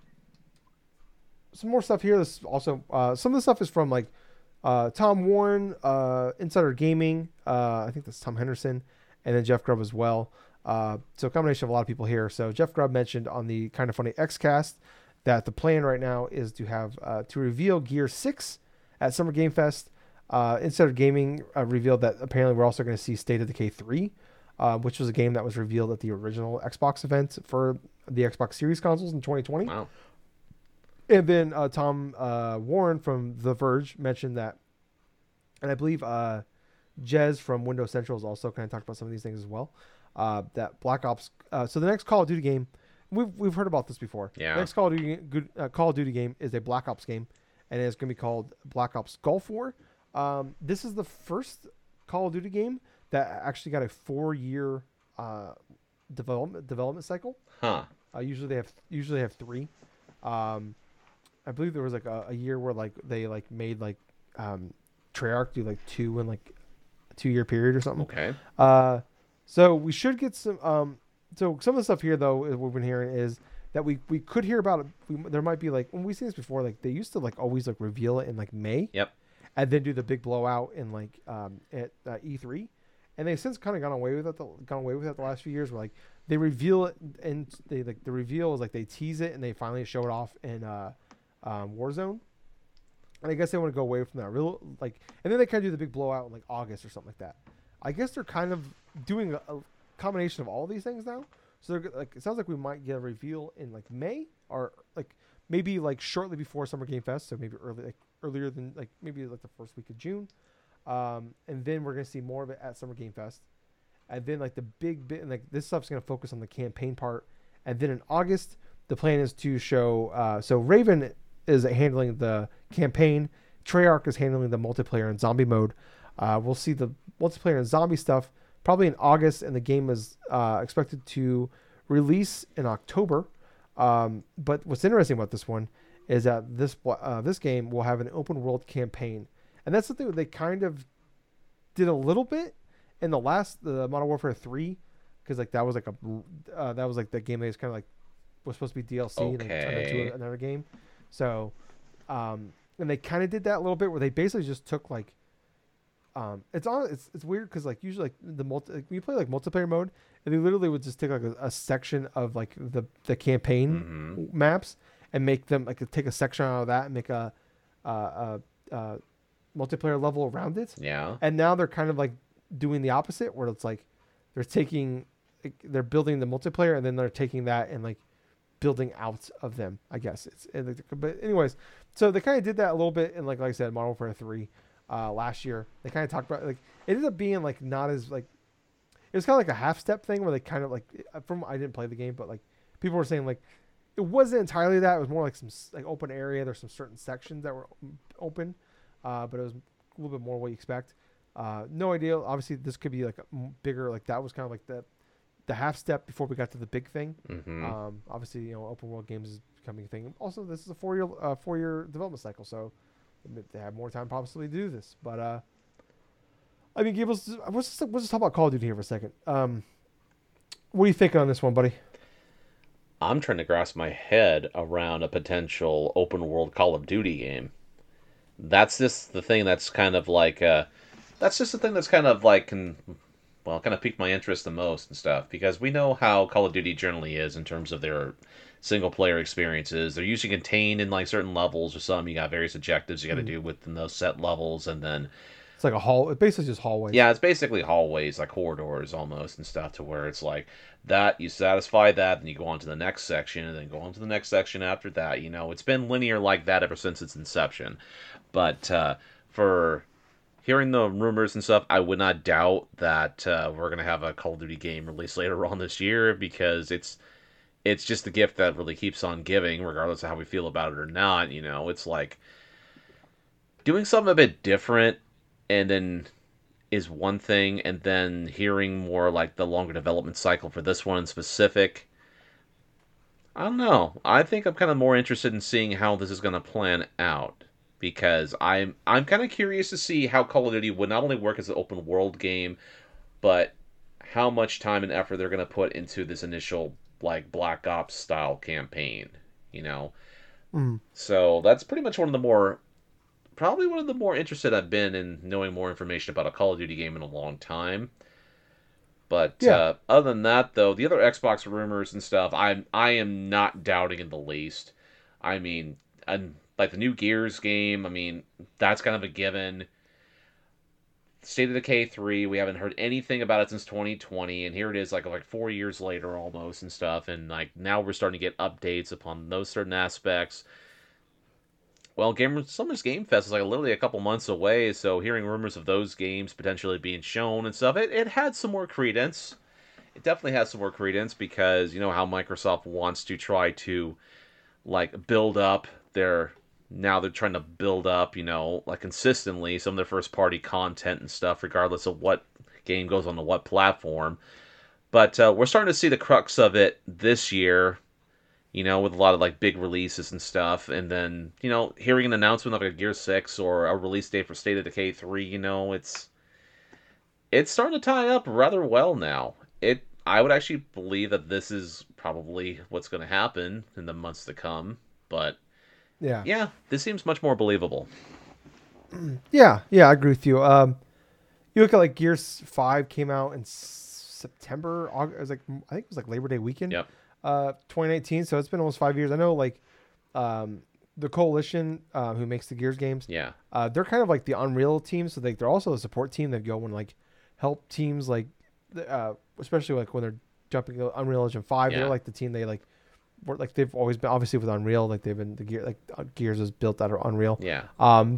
some more stuff here. This also uh, some of the stuff is from like uh, Tom Warren, uh, Insider Gaming. Uh, I think that's Tom Henderson, and then Jeff Grubb as well. Uh, so a combination of a lot of people here. So Jeff Grubb mentioned on the Kind of Funny Xcast that the plan right now is to have uh, to reveal Gear six at Summer Game Fest. Uh, Insider Gaming uh, revealed that apparently we're also going to see State of Decay three, uh, which was a game that was revealed at the original Xbox event for the Xbox Series consoles in twenty twenty. Wow. And then uh, Tom uh, Warren from The Verge mentioned that, and I believe uh, Jez from Windows Central has also kind of talked about some of these things as well. Uh, that Black Ops. Uh, so the next Call of Duty game, we've we've heard about this before. Yeah. The next Call of Duty good uh, Call of Duty game is a Black Ops game, and it's going to be called Black Ops Gulf War. Um, this is the first Call of Duty game that actually got a four-year uh, development development cycle. Huh. Uh, usually they have usually they have three. Um, I believe there was like a, a year where like they like made like um, Treyarch do like two in like a two-year period or something. Okay. Uh, so we should get some. Um, so some of the stuff here though is what we've been hearing is that we we could hear about it. We, there might be like when we've seen this before. Like they used to like always like reveal it in like May. Yep. And then do the big blowout in like um, at uh, E three, and they've since kind of gone away with it. The, gone away with it the last few years. Where like they reveal it, and they like the reveal is like they tease it and they finally show it off in uh, um, Warzone. And I guess they want to go away from that real like, and then they kind of do the big blowout in like August or something like that. I guess they're kind of doing a, a combination of all these things now. So they're like, it sounds like we might get a reveal in like May or like maybe like shortly before Summer Game Fest. So maybe early, like earlier than like maybe like the first week of June. Um, and then we're gonna see more of it at Summer Game Fest. And then like the big bit, and like this stuff's gonna focus on the campaign part. And then in August, the plan is to show. Uh, so Raven is handling the campaign. Treyarch is handling the multiplayer and zombie mode. Uh, we'll see the multiplayer and zombie stuff probably in August, and the game is uh, expected to release in October. Um, but what's interesting about this one is that this uh, this game will have an open world campaign, and that's something that they kind of did a little bit in the last the Modern Warfare three, because like that was like a uh, that was like the game that was kind of like was supposed to be D L C Okay. and then turned into another game. So, um, and they kind of did that a little bit where they basically just took like, um, it's on it's it's weird because like usually like the multi like, when you play like multiplayer mode, and they literally would just take like a, a section of like the the campaign Mm-hmm. maps and make them like take a section out of that and make a uh, a, a multiplayer level around it. Yeah. And now they're kind of like doing the opposite, where it's like they're taking, like, they're building the multiplayer and then they're taking that and like building out of them. I guess it's, it, but anyways, so they kind of did that a little bit in like like I said, Modern Warfare three uh, last year. They kind of talked about like it ended up being like not as like it was kind of like a half step thing where they kind of like from I didn't play the game, but like people were saying like it wasn't entirely that. It was more like some like open area. There's some certain sections that were open, uh, but it was a little bit more what you expect. Uh, no idea. Obviously, this could be like a bigger. Like that was kind of like the the half step before we got to the big thing. Mm-hmm. Um, obviously, you know, open world games is becoming a thing. Also, this is a four year uh, four year development cycle, so they have more time possibly to do this. But uh, I mean, Gables, let's just, let's just talk about Call of Duty here for a second. Um, what are you thinking on this one, buddy? I'm trying to grasp my head around a potential open world Call of Duty game. That's just the thing that's kind of like, uh, that's just the thing that's kind of like, can, well, kind of piqued my interest the most and stuff, because we know how Call of Duty generally is in terms of their single player experiences. They're usually contained in like certain levels, or some you got various objectives you got to Mm. do within those set levels, and then It's like a hall. It's basically just hallways. yeah, it's basically hallways, like corridors almost and stuff, to where it's like that, you satisfy that, and you go on to the next section, and then go on to the next section after that. You know, it's been linear like that ever since its inception. But uh, for hearing the rumors and stuff, I would not doubt that uh, we're going to have a Call of Duty game released later on this year, because it's it's just the gift that really keeps on giving, regardless of how we feel about it or not. You know, it's like doing something a bit different, and then is one thing, and then hearing more like the longer development cycle for this one in specific, I don't know. I think I'm kind of more interested in seeing how this is going to plan out, because I'm I'm kind of curious to see how Call of Duty would not only work as an open world game, but how much time and effort they're going to put into this initial like Black Ops style campaign, you know. Mm. So that's pretty much one of the more probably one of the more interested I've been in knowing more information about a Call of Duty game in a long time. But Yeah. uh, other than that, though, the other Xbox rumors and stuff, I'm I am not doubting in the least. I mean, and like the new Gears game, I mean, that's kind of a given. State of Decay three, we haven't heard anything about it since twenty twenty, and here it is, like like four years later almost and stuff, and like now we're starting to get updates upon those certain aspects. Well, Game Summer's Game Fest is like literally a couple months away, so hearing rumors of those games potentially being shown and stuff, it, it had some more credence. It definitely has some more credence, because you know how Microsoft wants to try to like build up their now they're trying to build up, you know, like consistently some of their first party content and stuff, regardless of what game goes on to what platform. But uh, we're starting to see the crux of it this year, you know, with a lot of like big releases and stuff, and then, you know, hearing an announcement of a Gear six or a release date for State of Decay three, you know, it's it's starting to tie up rather well now. It I would actually believe that this is probably what's going to happen in the months to come, but Yeah. yeah, this seems much more believable. Yeah. Yeah. I agree with you. Um, you look at like Gears five came out in September. August, it was like I think it was like Labor Day weekend. Yep. Uh, twenty nineteen. So it's been almost five years. I know like, um, the Coalition, uh, who makes the Gears games. Yeah. Uh, they're kind of like the Unreal team. So they they're also a support team that go and like help teams like, uh, especially like when they're jumping to Unreal Engine five. Yeah. They're like the team they like. Work, like they've always been obviously with Unreal. Like they've been the gear like uh, Gears is built out of Unreal. Yeah. Um,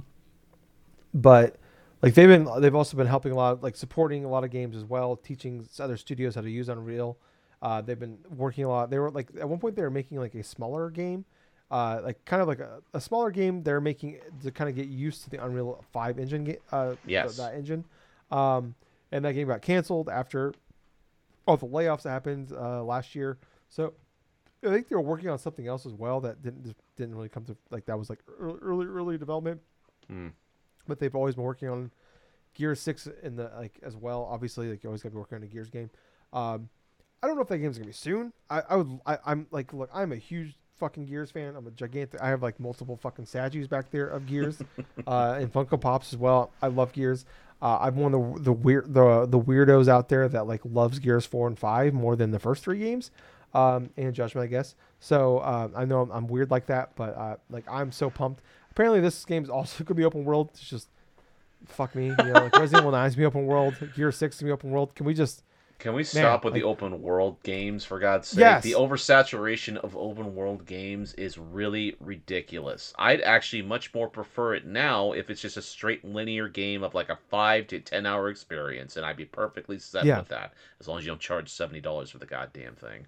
but like they've been they've also been helping a lot, like supporting a lot of games as well, teaching other studios how to use Unreal. Uh, they've been working a lot. They were like at one point they were making like a smaller game, uh, like kind of like a, a smaller game. They're making to kind of get used to the Unreal five engine. Ga- uh, Yes. th- that engine, um, and that game got canceled after all the layoffs that happened uh, last year. So I think they were working on something else as well that didn't just didn't really come to like that was like early early, early development. Mm. But they've always been working on Gears six in the like as well. Obviously, like you always got to be working on a Gears game. Um, I don't know if that game's gonna be soon. I, I would I, I'm like look, I'm a huge fucking Gears fan. I'm a gigantic. I have like multiple fucking statues back there of Gears, uh, and Funko Pops as well. I love Gears. Uh, I'm one of the the weird the the weirdos out there that like loves Gears four and five more than the first three games. Um, and Judgment, I guess. So uh, I know I'm, I'm weird like that, but uh, like I'm so pumped. Apparently, this game is also gonna be open world. It's just fuck me, you know. Like Resident Evil nine is gonna be open world. Gear six is gonna be open world. Can we just? Can we stop Man, with like- the open world games, for God's sake? Yes. The oversaturation of open world games is really ridiculous. I'd actually much more prefer it now if it's just a straight linear game of like a five to ten hour experience, and I'd be perfectly set Yeah. with that, as long as you don't charge seventy dollars for the goddamn thing.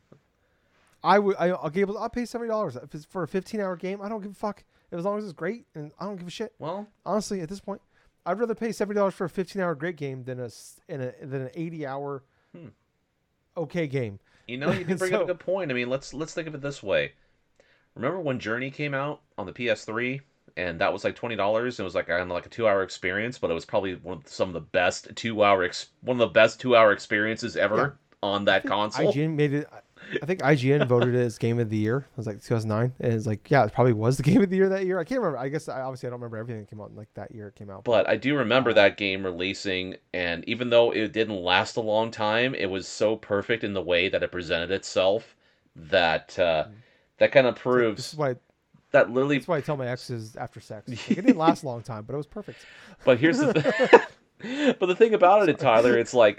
I would. I, I'll give. I'll pay seventy dollars if it's for a fifteen hour game. I don't give a fuck. As long as it's great, and I don't give a shit. Well, Honestly, at this point, I'd rather pay seventy dollars for a fifteen hour great game than a s- in a than an eighty hour Hmm. okay game. you know, you did bring up a So- good point. I mean, let's let's think of it this way. Remember when Journey came out on the P S three, and that was like twenty dollars? It was like kind of like a two hour experience, but it was probably one of some of the best two hour ex- one of the best two hour experiences ever on that console. I G N made it. I think I G N voted it as game of the year. It was like two thousand nine, and it's like yeah, it probably was the game of the year that year. I can't remember. I guess I obviously I don't remember everything that came out like that year. It came out. But I do remember Uh, that game releasing, and even though it didn't last a long time, it was so perfect in the way that it presented itself that uh, that kind of this proves is why. that literally. That's why I tell my exes after sex. Like, it didn't last a long time, but it was perfect. But here's the thing. But the thing about it, Tyler, it's like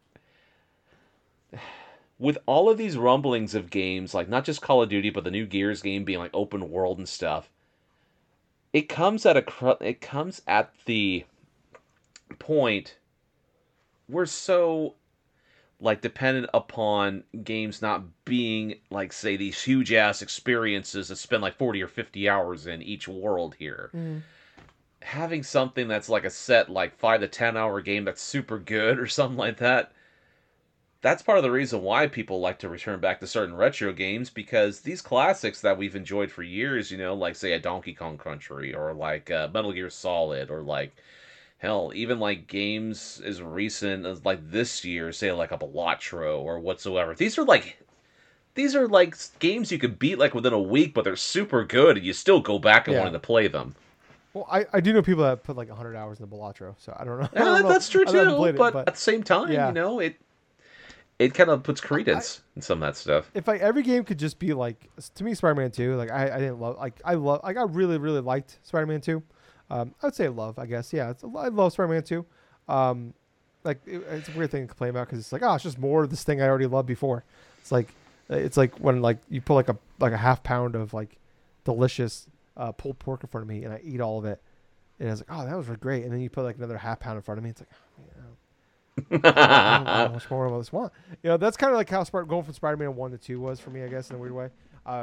with all of these rumblings of games, like not just Call of Duty, but the new Gears game being like open world and stuff, it comes at a cr- it comes at the point we're so like dependent upon games not being like say these huge ass experiences that spend like forty or fifty hours in each world here. Mm. Having something that's like a set like five to ten hour game that's super good or something like that, that's part of the reason why people like to return back to certain retro games, because these classics that we've enjoyed for years, you know, like say a Donkey Kong Country or like uh, Metal Gear Solid or like hell, even like games as recent as like this year, say like a Balatro or whatsoever. These are like these are like games you could beat like within a week, but they're super good and you still go back and Yeah. wanting to play them. Well, I, I do know people that put like one hundred hours in the Balatro, so I don't know. I Yeah, don't know. that's true I haven't too, played it, but, but at the same time, yeah. you know, it it kind of puts credence in some of that stuff. if like every game could just be like to me, Spider-Man two. Like I, I didn't love like I love like I really really liked Spider-Man two. Um, I would say love, I guess. Yeah, it's, I love Spider-Man two. Um, like it, it's a weird thing to complain about because it's like oh, it's just more of this thing I already loved before. It's like it's like when like you put like a like a half pound of like delicious uh, pulled pork in front of me and I eat all of it. And I was like, oh, that was really great. And then you put like another half pound in front of me. It's like, oh, you know, I don't know how much more of this want. You know, that's kind of like how Sp- going from Spider-Man one to two was for me, I guess, in a weird way. Um,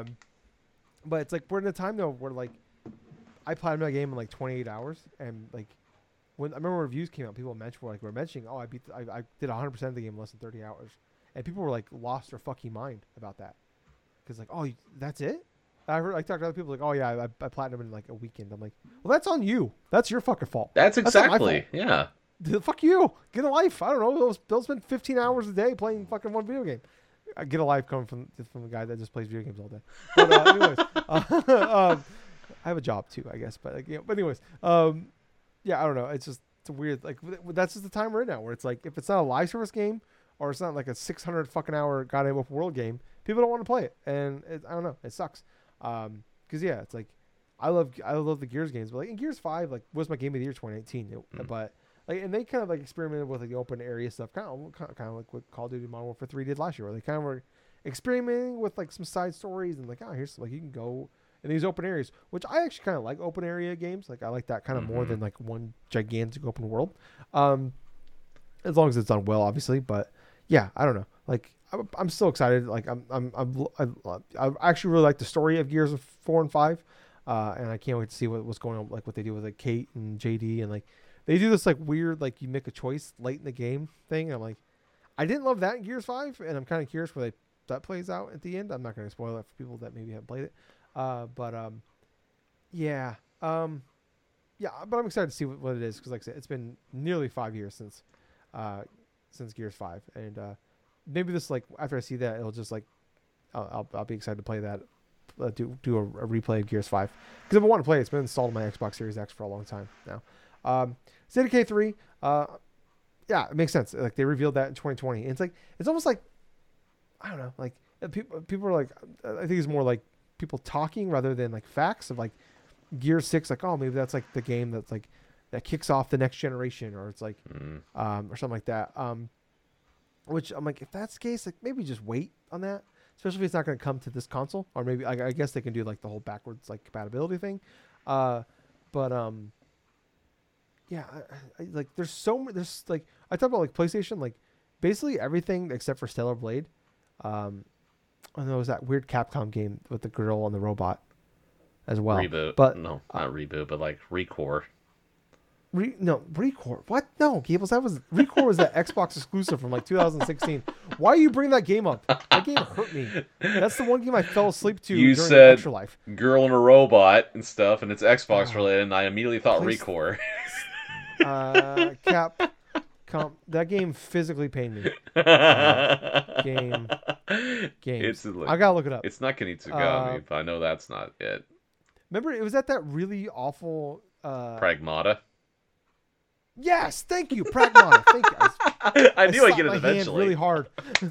but it's like we're in a time though where like I played my game in like twenty-eight hours, and like when I remember when reviews came out, people mentioned were like were mentioning, oh, I beat, the, I, I did one hundred percent of the game in less than thirty hours, and people were like lost their fucking mind about that, because like, oh, you, that's it. I heard like talked to other people like, oh yeah, I, I platinum in like a weekend. I'm like, well, that's on you. That's your fucking fault. That's That's not my exactly, fault. yeah. The fuck you. Get a life. I don't know. They'll, they'll spend fifteen hours a day playing fucking one video game. I get a life coming from from the guy that just plays video games all day. But uh, anyways, uh, um, I have a job too, I guess. But like, you know, but anyways, um, yeah, I don't know. It's just it's a weird like that's just the time we're in now, where it's like if it's not a live service game or it's not like a six hundred fucking hour goddamn open world game, people don't want to play it, and it, I don't know, it sucks. Um, because yeah, it's like I love I love the Gears games, but like in Gears five like was my game of the year twenty eighteen, it, mm. but like and they kind of like experimented with like the open area stuff, kind of kind of like what Call of Duty Modern Warfare three did last year, where they kind of were experimenting with like some side stories and like oh here's like you can go in these open areas, which I actually kind of like open area games. Like I like that kind of mm-hmm. more than like one gigantic open world. Um, as long as it's done well, obviously. But yeah, I don't know. Like I'm, I'm still excited. Like I'm, I'm, I'm, I, I actually really like the story of Gears of four and five, uh, and I can't wait to see what, what's going on. Like what they do with like Kate and J D, and like they do this like weird like you make a choice late in the game thing. I'm like, I didn't love that in Gears five, and I'm kind of curious where they that plays out at the end. I'm not going to spoil it for people that maybe haven't played it. Uh, but, um, yeah, um, yeah, but I'm excited to see what, what it is. Cause like I said, it's been nearly five years since, uh, since Gears five. And, uh, maybe this, like, after I see that, it'll just like, I'll, I'll, I'll be excited to play that, uh, do, do a, a replay of Gears five. Cause I've been wanting to play it. It's been installed on my Xbox Series X for a long time now. Um, State of Decay three, uh, yeah, it makes sense. Like they revealed that in twenty twenty. And it's like, it's almost like, I don't know, like people, people are like, I think it's more like, people talking rather than like facts of like Gear six, like oh maybe that's like the game that's like that kicks off the next generation, or it's like mm. um or something like that, um which I'm like if that's the case, like maybe just wait on that, especially if it's not going to come to this console, or maybe I, I guess they can do like the whole backwards like compatibility thing, uh but um yeah I, I, like there's so much, there's like I talked about like PlayStation, like basically everything except for Stellar Blade. um Oh, no, it was that weird Capcom game with the girl and the robot as well. Reboot. But, no, not uh, Reboot, but like Recore. Re, no, Recore. What? No, Gables, that was... Recore was that Xbox exclusive from like two thousand sixteen. Why are you bringing that game up? That game hurt me. That's the one game I fell asleep to you during said Extra Life. Girl and a robot and stuff, and it's Xbox uh, related, and I immediately thought Place, Recore. uh, Cap... Com- that game physically pained me. Uh, game, game. It's, I gotta look it up. It's not Kunitsugami, uh, but I know that's not it. Remember, it was at that really awful. Uh, Pragmata. Yes, thank you, Pragmata. Thank you. I, I knew I I'd get it my eventually. Hand really hard.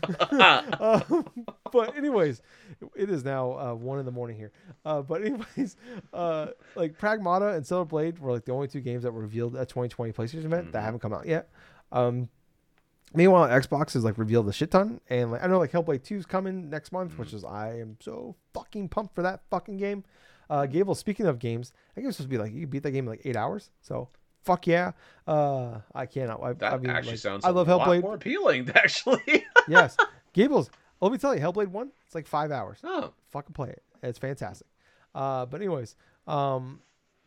um, but anyways, it is now uh, one in the morning here. Uh, but anyways, uh, like Pragmata and Stellar Blade were like the only two games that were revealed at twenty twenty PlayStation event mm-hmm. that haven't come out yet. Um, meanwhile, Xbox has like revealed a shit ton, and like I know like Hellblade two is coming next month, mm-hmm. which is I am so fucking pumped for that fucking game. Uh, Gable, speaking of games, I think it's supposed to be like you can beat that game in like eight hours. So fuck yeah. Uh, I cannot. I, that I mean, actually like, sounds I a love lot Hellblade. more appealing, actually. Yes, Gables. Let me tell you, Hellblade one, it's like five hours. Oh, fucking play it. It's fantastic. Uh, but anyways, um,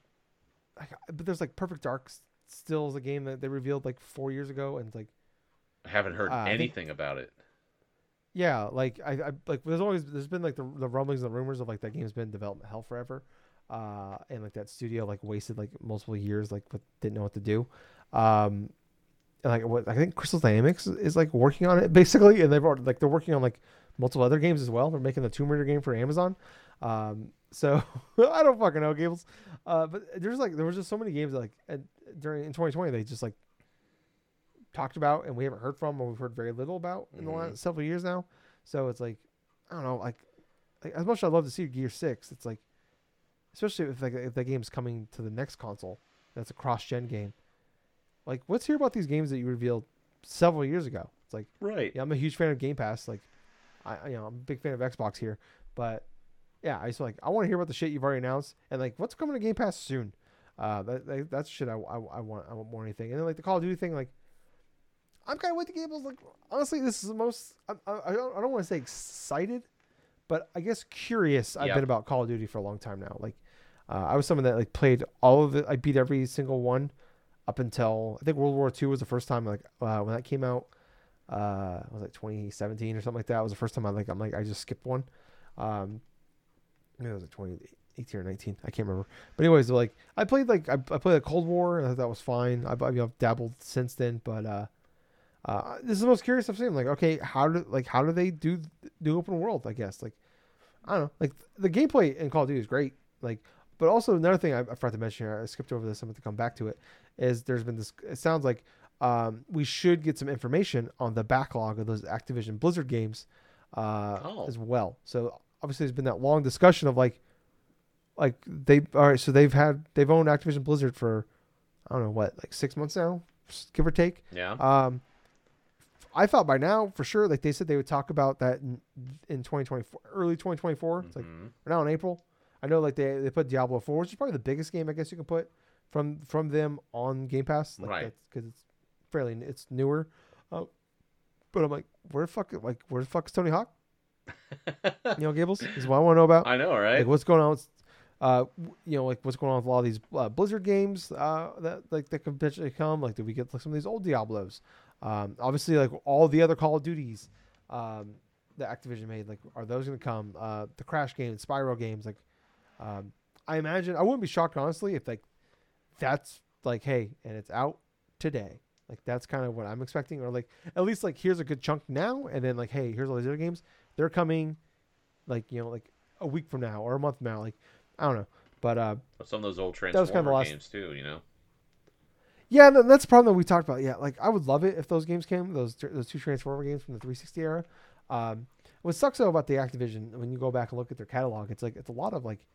I, but there's like Perfect Dark still is a game that they revealed like four years ago, and it's like I haven't heard uh, anything think, about it. Yeah, like I, I like there's always there's been like the, the rumblings and the rumors of like that game's been in development hell forever, uh, and like that studio like wasted like multiple years like but didn't know what to do, um, and like what I think Crystal Dynamics is like working on it basically, and they've already, like they're working on like multiple other games as well. They're making the Tomb Raider game for Amazon, um, so I don't fucking know, Gables, uh, but there's like there was just so many games that, like at, during in twenty twenty they just like talked about and we haven't heard from, or we've heard very little about in the mm-hmm. last several years now. So it's like I don't know, like, like as much as I'd love to see Gear six, it's like especially if like if that game's coming to the next console, that's a cross-gen game. Like, let's hear about these games that you revealed several years ago. It's like, right? Yeah, I'm a huge fan of Game Pass. Like, I you know I'm a big fan of Xbox here, but yeah, I just like I want to hear about the shit you've already announced and like what's coming to Game Pass soon. Uh, that, that that's shit I, I, I want I want more anything. And then like the Call of Duty thing, like I'm kind of with the Gables. Like honestly, this is the most I, I, I don't I don't want to say excited, but I guess curious. I've yep. been about Call of Duty for a long time now. Like uh, I was someone that like played all of it. I beat every single one up until I think World War Two was the first time like uh, when that came out. Uh, was it twenty seventeen or something like that? It was the first time I like I'm like I just skipped one. Um, maybe it was like twenty eighteen or nineteen. I can't remember. But anyways, like I played like I, I played a Cold War and I thought that was fine. I've, I've you know, dabbled since then, but uh, uh, this is the most curious I've seen. Like, okay, how do like how do they do do open world? I guess like I don't know. Like the gameplay in Call of Duty is great. Like, but also another thing I, I forgot to mention here. I skipped over this. I'm going to come back to it. Is there's been this? It sounds like um, we should get some information on the backlog of those Activision Blizzard games uh, Oh. as well. So obviously, there's been that long discussion of like, like they all right. So they've had they've owned Activision Blizzard for I don't know what like six months now, give or take. Yeah. Um, I thought by now for sure, like they said they would talk about that in, in twenty twenty-four, early twenty twenty-four. It's like Mhm. we're now in April. I know like they, they put Diablo four, which is probably the biggest game I guess you can put from from them on Game Pass, like Right. because it's fairly it's newer. Uh, but I'm like, where the fuck like where the fuck is Tony Hawk? You know, Gables is what I want to know about. I know, right? Like what's going on with, uh you know, like what's going on with a lot of these uh, Blizzard games uh that like that could potentially come. Like, did we get like some of these old Diablos? Um obviously like all the other Call of Duties um that Activision made, like are those going to come? Uh the Crash games, Spyro games, like um I imagine I wouldn't be shocked honestly if like that's like, hey, and it's out today. Like that's kind of what I'm expecting, or like at least like here's a good chunk now, and then like, hey, here's all these other games. They're coming like, you know, like a week from now or a month from now. Like I don't know, but uh, Some of those old was Transformer kind of the last- games too, you know. yeah, no, that's the problem that we talked about. Yeah, like I would love it if those games came, those those two Transformer games from the three sixty era. Um, what sucks though about the Activision when you go back and look at their catalog, it's like it's a lot of like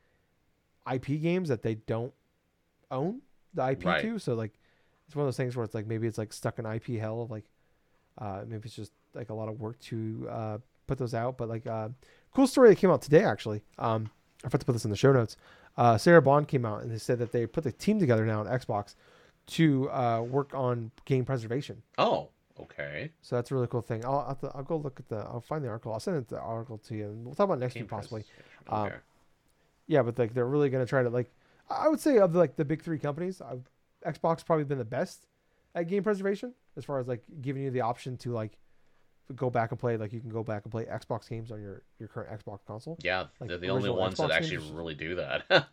I P games that they don't own the I P Right. to. So like it's one of those things where it's like maybe it's like stuck in I P hell of like uh, maybe it's just like a lot of work to uh, put those out. But like uh, cool story that came out today actually. Um, I forgot to put this in the show notes. Uh, Sarah Bond came out and they said that they put the team together now on Xbox to uh, work on game preservation. Oh, okay. So that's a really cool thing. I'll I'll, have to- I'll go look at the. I'll find the article. I'll send it the article to you, and we'll talk about it next Game week possibly. presentation. Um, Okay. Yeah, but like they're really gonna try to like. I would say of the, like the big three companies, I've, Xbox probably been the best at game preservation as far as like giving you the option to like go back and play. Like you can go back and play Xbox games on your your current Xbox console. Yeah, like they're the only original ones that Xbox actually games. really do that.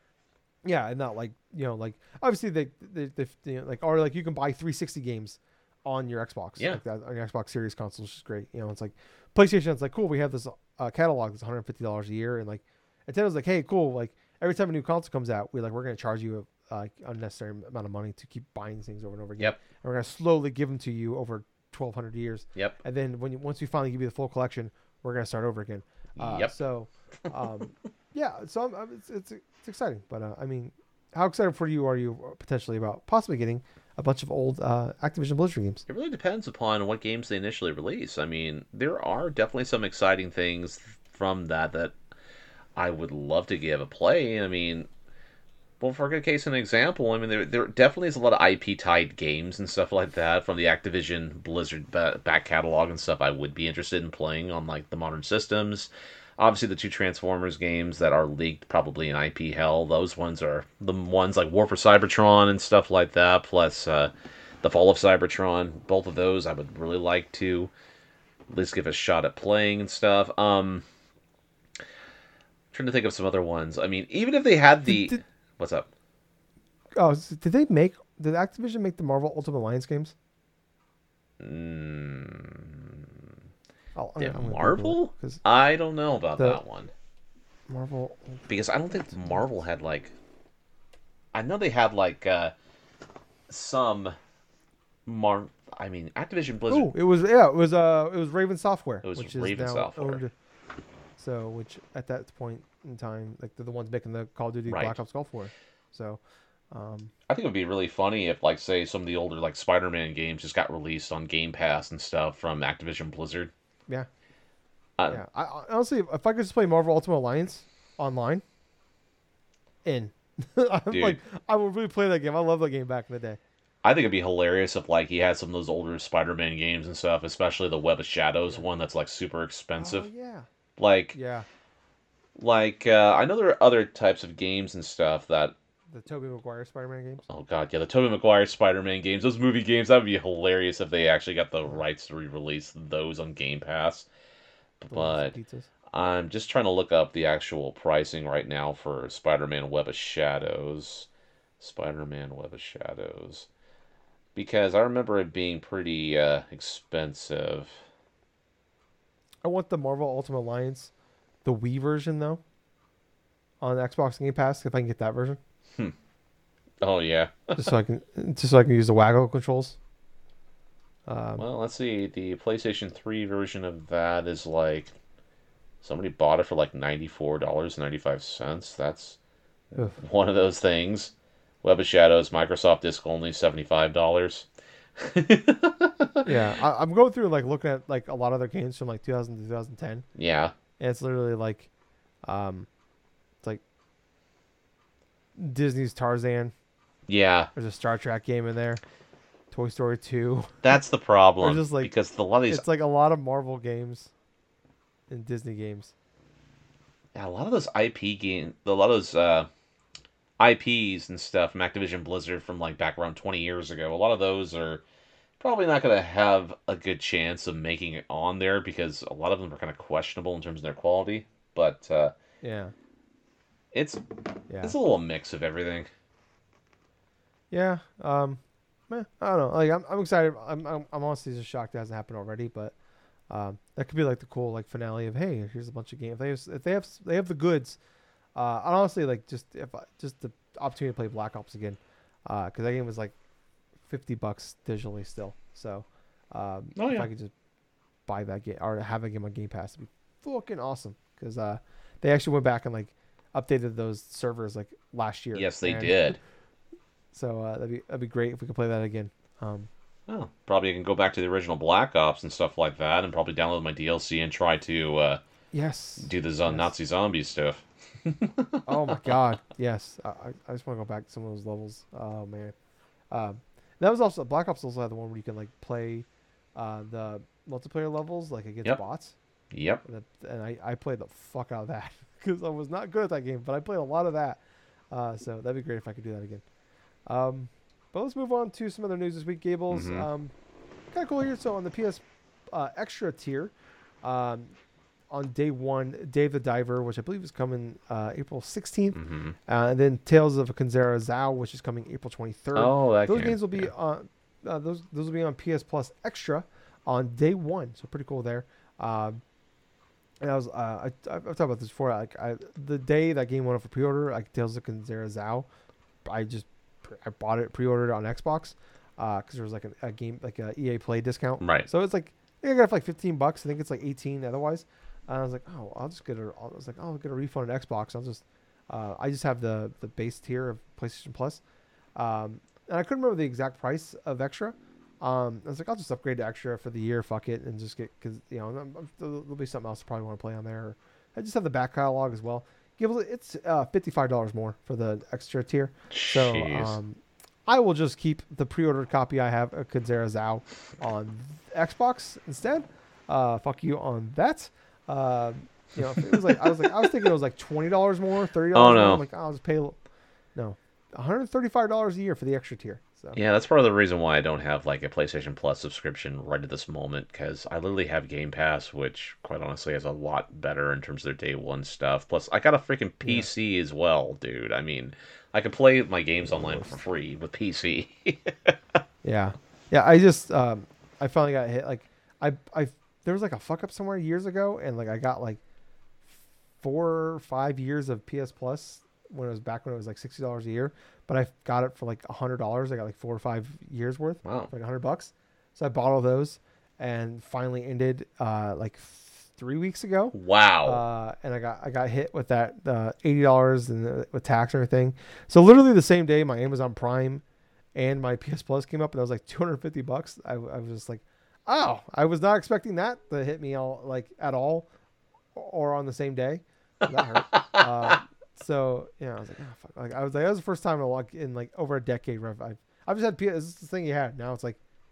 Yeah, and not like, you know, like obviously they they, they you know, like or like you can buy three sixty games on your Xbox. Yeah. Like that on your Xbox Series console, which is great. You know, it's like PlayStation. It's like cool. We have this uh, catalog that's one hundred fifty dollars a year, and like Nintendo's like, hey, cool. Like every time a new console comes out, we like we're gonna charge you a uh, unnecessary amount of money to keep buying things over and over again. Yep. And we're gonna slowly give them to you over twelve hundred years, Yep. and then when you, once we finally give you the full collection, we're gonna start over again. Uh, Yep. So, um, yeah. So I'm, I'm, it's, it's it's exciting, but uh, I mean, how excited for you are you potentially about possibly getting a bunch of old uh, Activision Blizzard games? It really depends upon what games they initially release. I mean, there are definitely some exciting things from that that I would love to give a play. I mean, well, for a case an example, I mean, there there definitely is a lot of I P tied games and stuff like that from the Activision Blizzard ba- back catalog and stuff I would be interested in playing on like the modern systems. Obviously, the two Transformers games that are leaked probably in I P hell. Those ones are the ones like War for Cybertron and stuff like that. Plus, uh, the Fall of Cybertron. Both of those I would really like to at least give a shot at playing and stuff. Um, trying to think of some other ones. I mean, even if they had the Did- did- what's up? Oh, s- did they make? Did Activision make the Marvel Ultimate Alliance games? Mm, Oh, I'm did gonna- I'm gonna Marvel? because I don't know about The- that one Marvel. because I don't think Marvel had like. I know they had like uh, some Mar. I mean, Activision Blizzard. Oh, it was yeah, it was uh, it was Raven Software. It was which Raven is now Software. Owned, so, which at that point in time, like they're the ones making the Call of Duty Right. Black Ops Gulf War. So, um, I think it would be really funny if, like, say, some of the older like Spider-Man games just got released on Game Pass and stuff from Activision Blizzard. yeah, Uh, yeah. I, I honestly, if I could just play Marvel Ultimate Alliance online, in, I'm Dude. like, I would really play that game. I love that game back in the day. I think it'd be hilarious if like he had some of those older Spider-Man games and stuff, especially the Web of Shadows one that's like super expensive. Oh, yeah, Like, yeah. like uh, I know there are other types of games and stuff that. The Tobey Maguire Spider-Man games. Oh god, yeah, the Tobey Maguire Spider-Man games, those movie games, that would be hilarious if they actually got the rights to re-release those on Game Pass. The But pizzas. I'm just trying to look up the actual pricing right now for Spider-Man Web of Shadows. Spider-Man Web of Shadows. Because I remember it being pretty uh, expensive. I want the Marvel Ultimate Alliance, the Wii version though, on Xbox Game Pass if I can get that version, Oh yeah. just so I can just so I can use the Waggle controls. Um, Well, let's see. The PlayStation three version of that is like somebody bought it for like ninety-four dollars and ninety-five cents. That's ugh. one of those things. Web of Shadows, Microsoft disc only, seventy-five dollars. Yeah, I, I'm going through like looking at like a lot of their games from like two thousand to twenty ten, Yeah. and it's literally like, um, it's like Disney's Tarzan. Yeah. There's a Star Trek game in there, Toy Story two. That's the Or problem. just like Because a lot of these it's like a lot of Marvel games and Disney games. yeah, a lot of those I P games, a lot of those uh, I Ps and stuff from Activision Blizzard from like back around twenty years ago, a lot of those are probably not going to have a good chance of making it on there because a lot of them are kind of questionable in terms of their quality. But uh, Yeah, it's yeah, it's a little mix of everything. yeah. Um, meh, I don't know. Like I'm, I'm excited. I'm, I'm, I'm honestly just shocked it hasn't happened already. But um, that could be like the cool like finale of hey, here's a bunch of games. If they have, if they have, they have the goods. Uh, and honestly, like just if I, just the opportunity to play Black Ops again, because that game was like fifty bucks digitally still. So um, Oh if yeah. I could just buy that game or have that game on Game Pass, it'd be fucking awesome. Because uh, they actually went back and like updated those servers like last year. Yes, they and did. So uh, that'd be that'd be great if we could play that again. Um, Oh, probably I can go back to the original Black Ops and stuff like that, and probably download my D L C and try to uh, yes, do the zo- yes. Nazi zombie stuff. Oh my god, yes. I, I I just want to go back to some of those levels. Oh man, um, that was also Black Ops also had the one where you can like play uh, the multiplayer levels like against Yep. bots, Yep. and, that, and I I played the fuck out of that because I was not good at that game, but I played a lot of that. Uh, so that'd be great if I could do that again. Um, but let's move on to some other news this week, Gables. Mm-hmm. Um, kind of cool here. So on the P S uh, Extra tier, um, on day one, Dave the Diver, which I believe is coming uh, April sixteenth, Mm-hmm. uh, and then Tales of Kanzera Zao, which is coming April twenty-third. Oh, that Those game. games will be Yeah. on uh, those those will be on P S Plus Extra on day one. So pretty cool there. Um, and I was uh, I I've talked about this before. Like I, the day that game went up for pre-order, like Tales of Kanzera Zao, I just I bought it pre-ordered on Xbox because there was like a, a game like a E A Play discount. Right. So it's like I think I got it for like fifteen bucks. I think it's like eighteen otherwise. And I was like, oh, I'll just get a. I was like, oh, I'll get a refund on Xbox. I'll just. Uh, I just have the the base tier of PlayStation Plus, um, and I couldn't remember the exact price of Extra. Um, I was like, I'll just upgrade to Extra for the year. Fuck it, and just get because you know I'm, I'm, there'll be something else I probably want to play on there. Or I just have the back catalog as well. Give it- it's uh, fifty five dollars more for the Extra tier. So Jeez. um, I will just keep the pre-ordered copy I have of Kanzera Zao on Xbox instead. Uh, fuck you on that. Um, you know, if it was like I was like I was thinking it was like twenty dollars more, thirty dollars Oh, no. more. I'm like, oh, I'll just pay. a little- No, one hundred thirty-five dollars a year for the Extra tier. So Yeah, that's part of the reason why I don't have like a PlayStation Plus subscription right at this moment because I literally have Game Pass, which quite honestly is a lot better in terms of their day one stuff. Plus, I got a freaking P C as well, dude. I mean, I can play my games online for free with P C. yeah, yeah. I just um, I finally got hit. Like I I there was like a fuck up somewhere years ago, and like I got like four or five years of P S Plus when it was back when it was like sixty dollars a year, but I got it for like a hundred dollars. I got like four or five years worth, Wow. for like a hundred bucks. So I bought all those, and finally ended uh, like three weeks ago. Wow. Uh, and I got I got hit with that uh, eighty dollars and uh, with tax and everything. So literally the same day, my Amazon Prime and my P S Plus came up, and I was like two hundred fifty bucks. I, I was just like, oh, I was not expecting that to hit me all like at all, or on the same day. So that hurt. uh, so yeah, I was like, oh, fuck. Like I was like, that was the first time in like in like over a decade where I've I've just had P S. This is the thing you had. Now it's like,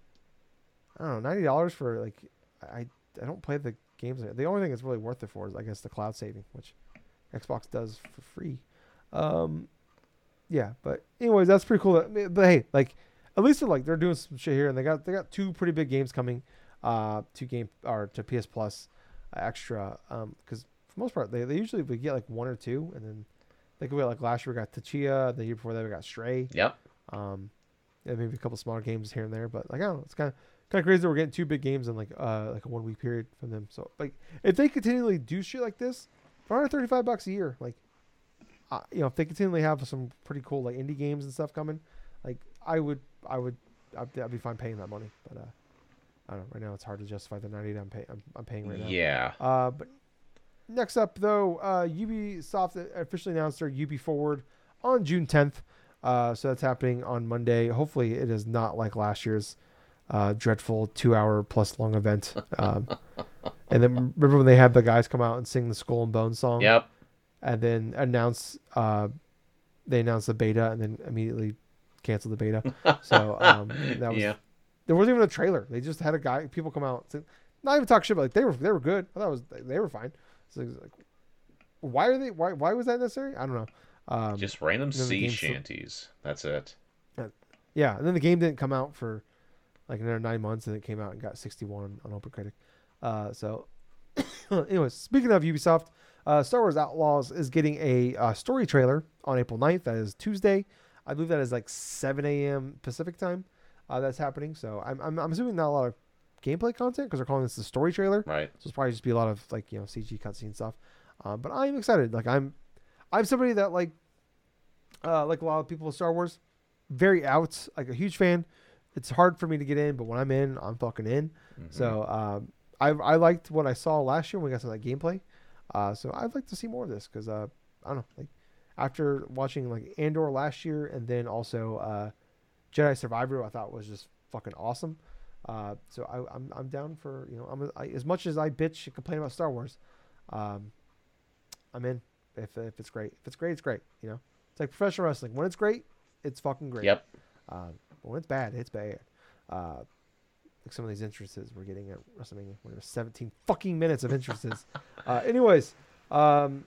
I don't know, ninety dollars for like I I don't play the games. The only thing it's really worth it for is I guess the cloud saving, which Xbox does for free. Um, yeah, but anyways, that's pretty cool. That, but hey, like at least they're like they're doing some shit here, and they got they got two pretty big games coming, uh, to game or to P S Plus uh, Extra. Um, because for the most part they, they usually would get like one or two, and then they could get like last year we got Tachia, the year before that we got Stray. Yep. Um, and maybe a couple smaller games here and there, but like I don't know, it's kind of kind of crazy that we're getting two big games in like uh like a one week period from them. So like if they continually do shit like this, for one hundred thirty-five bucks a year, like uh, you know, if they continually have some pretty cool like indie games and stuff coming, like I would I would I'd, I'd be fine paying that money. But uh I don't know. Right now, it's hard to justify the ninety I'm, pay, I'm, I'm paying right now. Yeah. Uh, but next up, though, uh, Ubisoft officially announced their Ubi Forward on June tenth. Uh, so that's happening on Monday. Hopefully, it is not like last year's uh, dreadful two-hour plus long event. Um, and then remember when they had the guys come out and sing the Skull and Bones song? Yep. And then announce uh, they announced the beta and then immediately canceled the beta. So um, that was yeah. there wasn't even a trailer. They just had a guy, people come out, and not even talk shit, but like they were they were good. I thought it was they were fine. So it was like, why are they? Why why was that necessary? I don't know. Um, Just random sea game shanties. That's it. yeah, and then the game didn't come out for like another nine months, and it came out and got sixty-one on OpenCritic. Uh, so, anyways, speaking of Ubisoft, uh, Star Wars Outlaws is getting a uh, story trailer on April ninth. That is Tuesday. I believe that is like seven a.m. Pacific time. Uh, that's happening. So I'm, I'm I'm assuming not a lot of gameplay content because they're calling this the story trailer. Right. So it's probably just be a lot of like you know C G cutscene stuff. Um, but I'm excited. Like I'm I'm somebody that like uh, like a lot of people with Star Wars, very out. Like a huge fan. It's hard for me to get in, but when I'm in, I'm fucking in. Mm-hmm. So um, I I liked what I saw last year when we got some of that gameplay. Uh, so I'd like to see more of this because uh, I don't know. Like after watching like Andor last year and then also uh, Jedi Survivor, I thought was just fucking awesome. Uh, so I, I'm I'm down for you know I'm I, as much as I bitch and complain about Star Wars, um, I'm in if if it's great. If it's great, it's great. You know, it's like professional wrestling. When it's great, it's fucking great. Yep. Um, when it's bad, it's bad. Uh, like some of these entrances we're getting at WrestleMania, when there's seventeen fucking minutes of entrances. uh, anyways, um,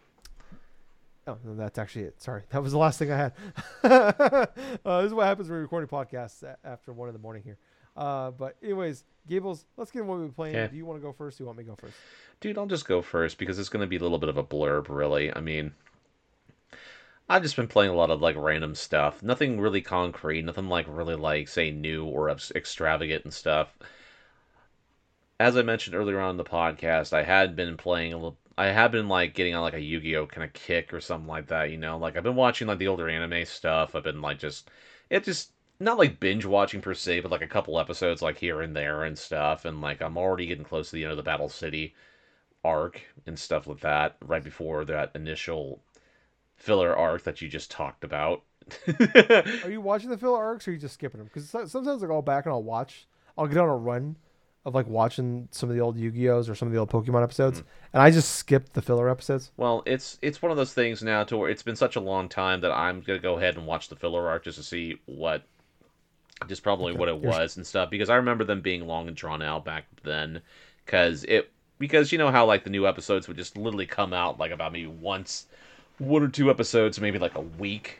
oh no, that's actually it. Sorry, that was the last thing I had. uh, this is what happens when we're recording podcasts after one in the morning here. Uh, but anyways, Gables, let's get into what we've been playing. Okay. Do you want to go first? Do you want me to go first? Dude, I'll just go first because it's going to be a little bit of a blurb, really. I mean, I've just been playing a lot of like random stuff. Nothing really concrete. Nothing like really like say new or extravagant and stuff. As I mentioned earlier on in the podcast, I had been playing a little. I have been like getting on like a Yu-Gi-Oh kind of kick or something like that. You know, like I've been watching like the older anime stuff. I've been like just it just not like binge watching per se, but like a couple episodes like here and there and stuff. And like I'm already getting close to the end of the Battle City arc and stuff like that. Right before that initial filler arc that you just talked about. Are you watching the filler arcs or are you just skipping them? Because sometimes I'll go back and I'll watch. I'll get on a run of like watching some of the old Yu-Gi-Ohs or some of the old Pokemon episodes, mm. and I just skip the filler episodes. Well, it's it's one of those things now to where it's been such a long time that I'm gonna go ahead and watch the filler arc just to see what, just probably okay. what it was Here's... and stuff. Because I remember them being long and drawn out back then. Because it because you know how like the new episodes would just literally come out like about maybe once, one or two episodes, maybe like a week.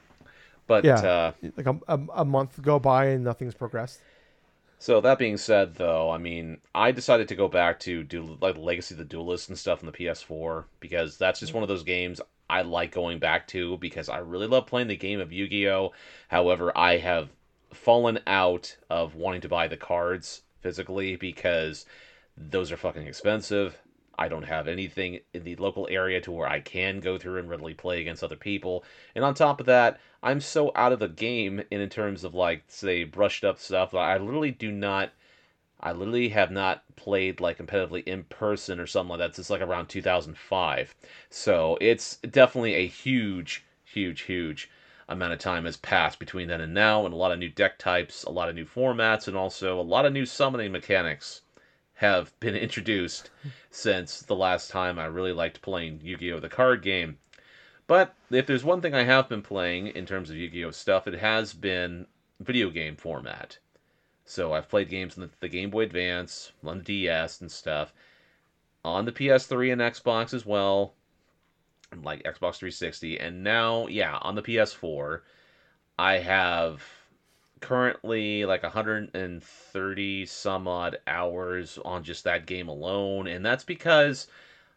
But yeah, uh, like a, a, a month go by and nothing's progressed. So that being said, though, I mean, I decided to go back to do like Legacy of the Duelist and stuff on the P S four because that's just one of those games I like going back to because I really love playing the game of Yu-Gi-Oh! However, I have fallen out of wanting to buy the cards physically because those are fucking expensive. I don't have anything in the local area to where I can go through and readily play against other people. And on top of that, I'm so out of the game in, in terms of, like, say, brushed up stuff. I literally do not... I literally have not played, like, competitively in person or something like that since, like, around two thousand five. So it's definitely a huge, huge, huge amount of time has passed between then and now, and a lot of new deck types, a lot of new formats, and also a lot of new summoning mechanics have been introduced since the last time I really liked playing Yu-Gi-Oh! The card game. But if there's one thing I have been playing in terms of Yu-Gi-Oh! Stuff, it has been video game format. So I've played games on the, the Game Boy Advance, on the D S and stuff, on the P S three and Xbox as well, like Xbox three sixty, and now, yeah, on the P S four, I have currently like one hundred thirty some odd hours on just that game alone, and that's because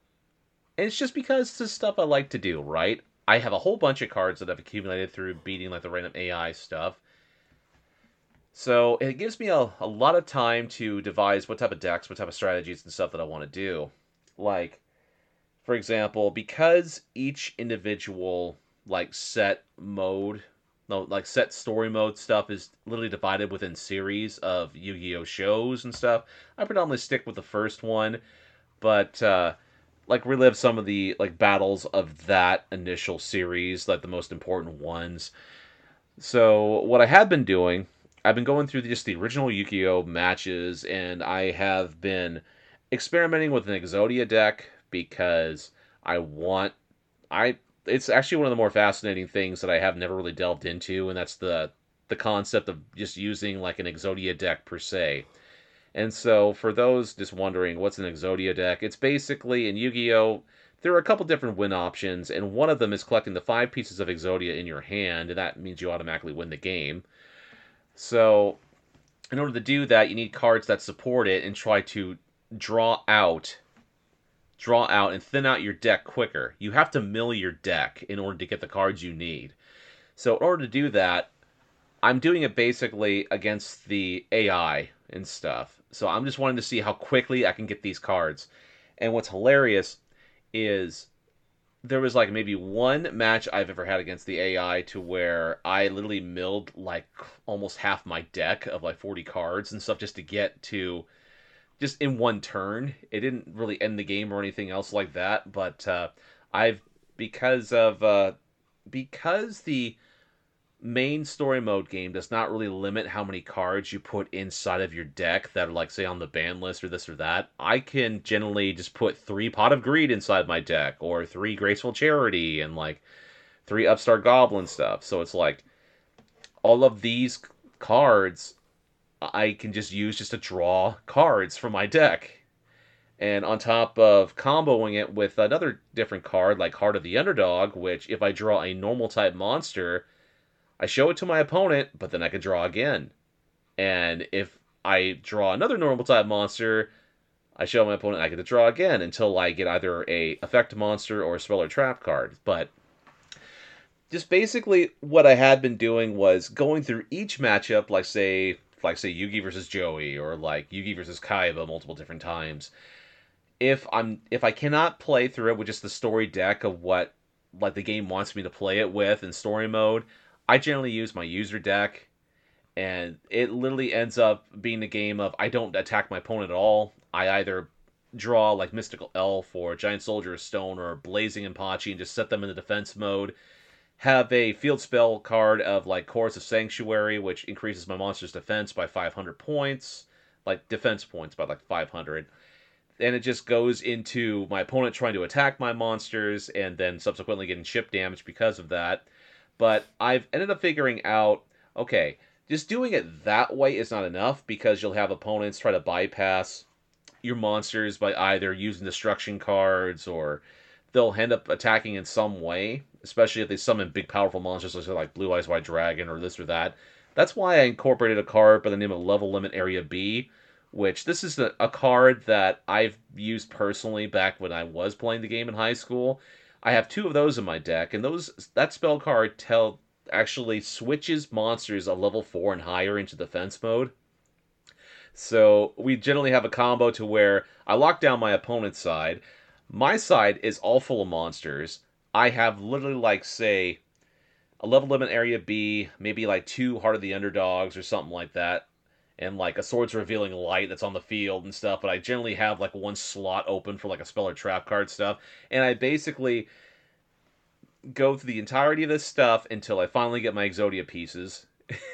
it's just because it's the stuff I like to do, right? I have a whole bunch of cards that I've accumulated through beating like the random A I stuff, so it gives me a, a lot of time to devise what type of decks, what type of strategies and stuff that I want to do. Like, for example, because each individual like set mode, no, like set story mode stuff is literally divided within series of Yu-Gi-Oh shows and stuff. I predominantly stick with the first one, but uh, like relive some of the like battles of that initial series, like the most important ones. So what I have been doing, I've been going through just the original Yu-Gi-Oh matches, and I have been experimenting with an Exodia deck because I want I it's actually one of the more fascinating things that I have never really delved into, and that's the the concept of just using like an Exodia deck per se. And so, for those just wondering what's an Exodia deck, it's basically in Yu Gi Oh! There are a couple different win options, and one of them is collecting the five pieces of Exodia in your hand, and that means you automatically win the game. So, in order to do that, you need cards that support it and try to draw out, draw out, and thin out your deck quicker. You have to mill your deck in order to get the cards you need. So, in order to do that, I'm doing it basically against the A I and stuff. So I'm just wanting to see how quickly I can get these cards. And what's hilarious is there was like maybe one match I've ever had against the A I to where I literally milled like almost half my deck of like forty cards and stuff just to get to just in one turn. It didn't really end the game or anything else like that, but uh, I've because of uh, because the main story mode game does not really limit how many cards you put inside of your deck that are like say on the ban list or this or that. I can generally just put three Pot of Greed inside my deck or three Graceful Charity and like three Upstart Goblin stuff. So it's like all of these cards I can just use just to draw cards from my deck. And on top of comboing it with another different card like Heart of the Underdog, which if I draw a normal type monster, I show it to my opponent, but then I can draw again. And if I draw another normal type monster, I show my opponent I get to draw again until I get either a effect monster or a spell or trap card. But just basically what I had been doing was going through each matchup, like say like say Yugi versus Joey or like Yugi versus Kaiba multiple different times. If I'm if I cannot play through it with just the story deck of what like the game wants me to play it with in story mode, I generally use my user deck, and it literally ends up being a game of I don't attack my opponent at all. I either draw like Mystical Elf or Giant Soldier of Stone or Blazing Impachi and just set them in the defense mode. Have a field spell card of like Chorus of Sanctuary, which increases my monster's defense by five hundred points, like defense points by like five hundred. And it just goes into my opponent trying to attack my monsters and then subsequently getting chip damage because of that. But I've ended up figuring out, okay, just doing it that way is not enough because you'll have opponents try to bypass your monsters by either using destruction cards or they'll end up attacking in some way, especially if they summon big powerful monsters like Blue Eyes White Dragon or this or that. That's why I incorporated a card by the name of Level Limit Area B, which this is a, a card that I've used personally back when I was playing the game in high school. I have two of those in my deck, and those that spell card tell actually switches monsters a level four and higher into defense mode. So we generally have a combo to where I lock down my opponent's side. My side is all full of monsters. I have literally like say a level limit area B, maybe like two Heart of the Underdogs or something like that, and like a Swords Revealing Light that's on the field and stuff, but I generally have like one slot open for like a spell or trap card stuff, and I basically go through the entirety of this stuff until I finally get my Exodia pieces.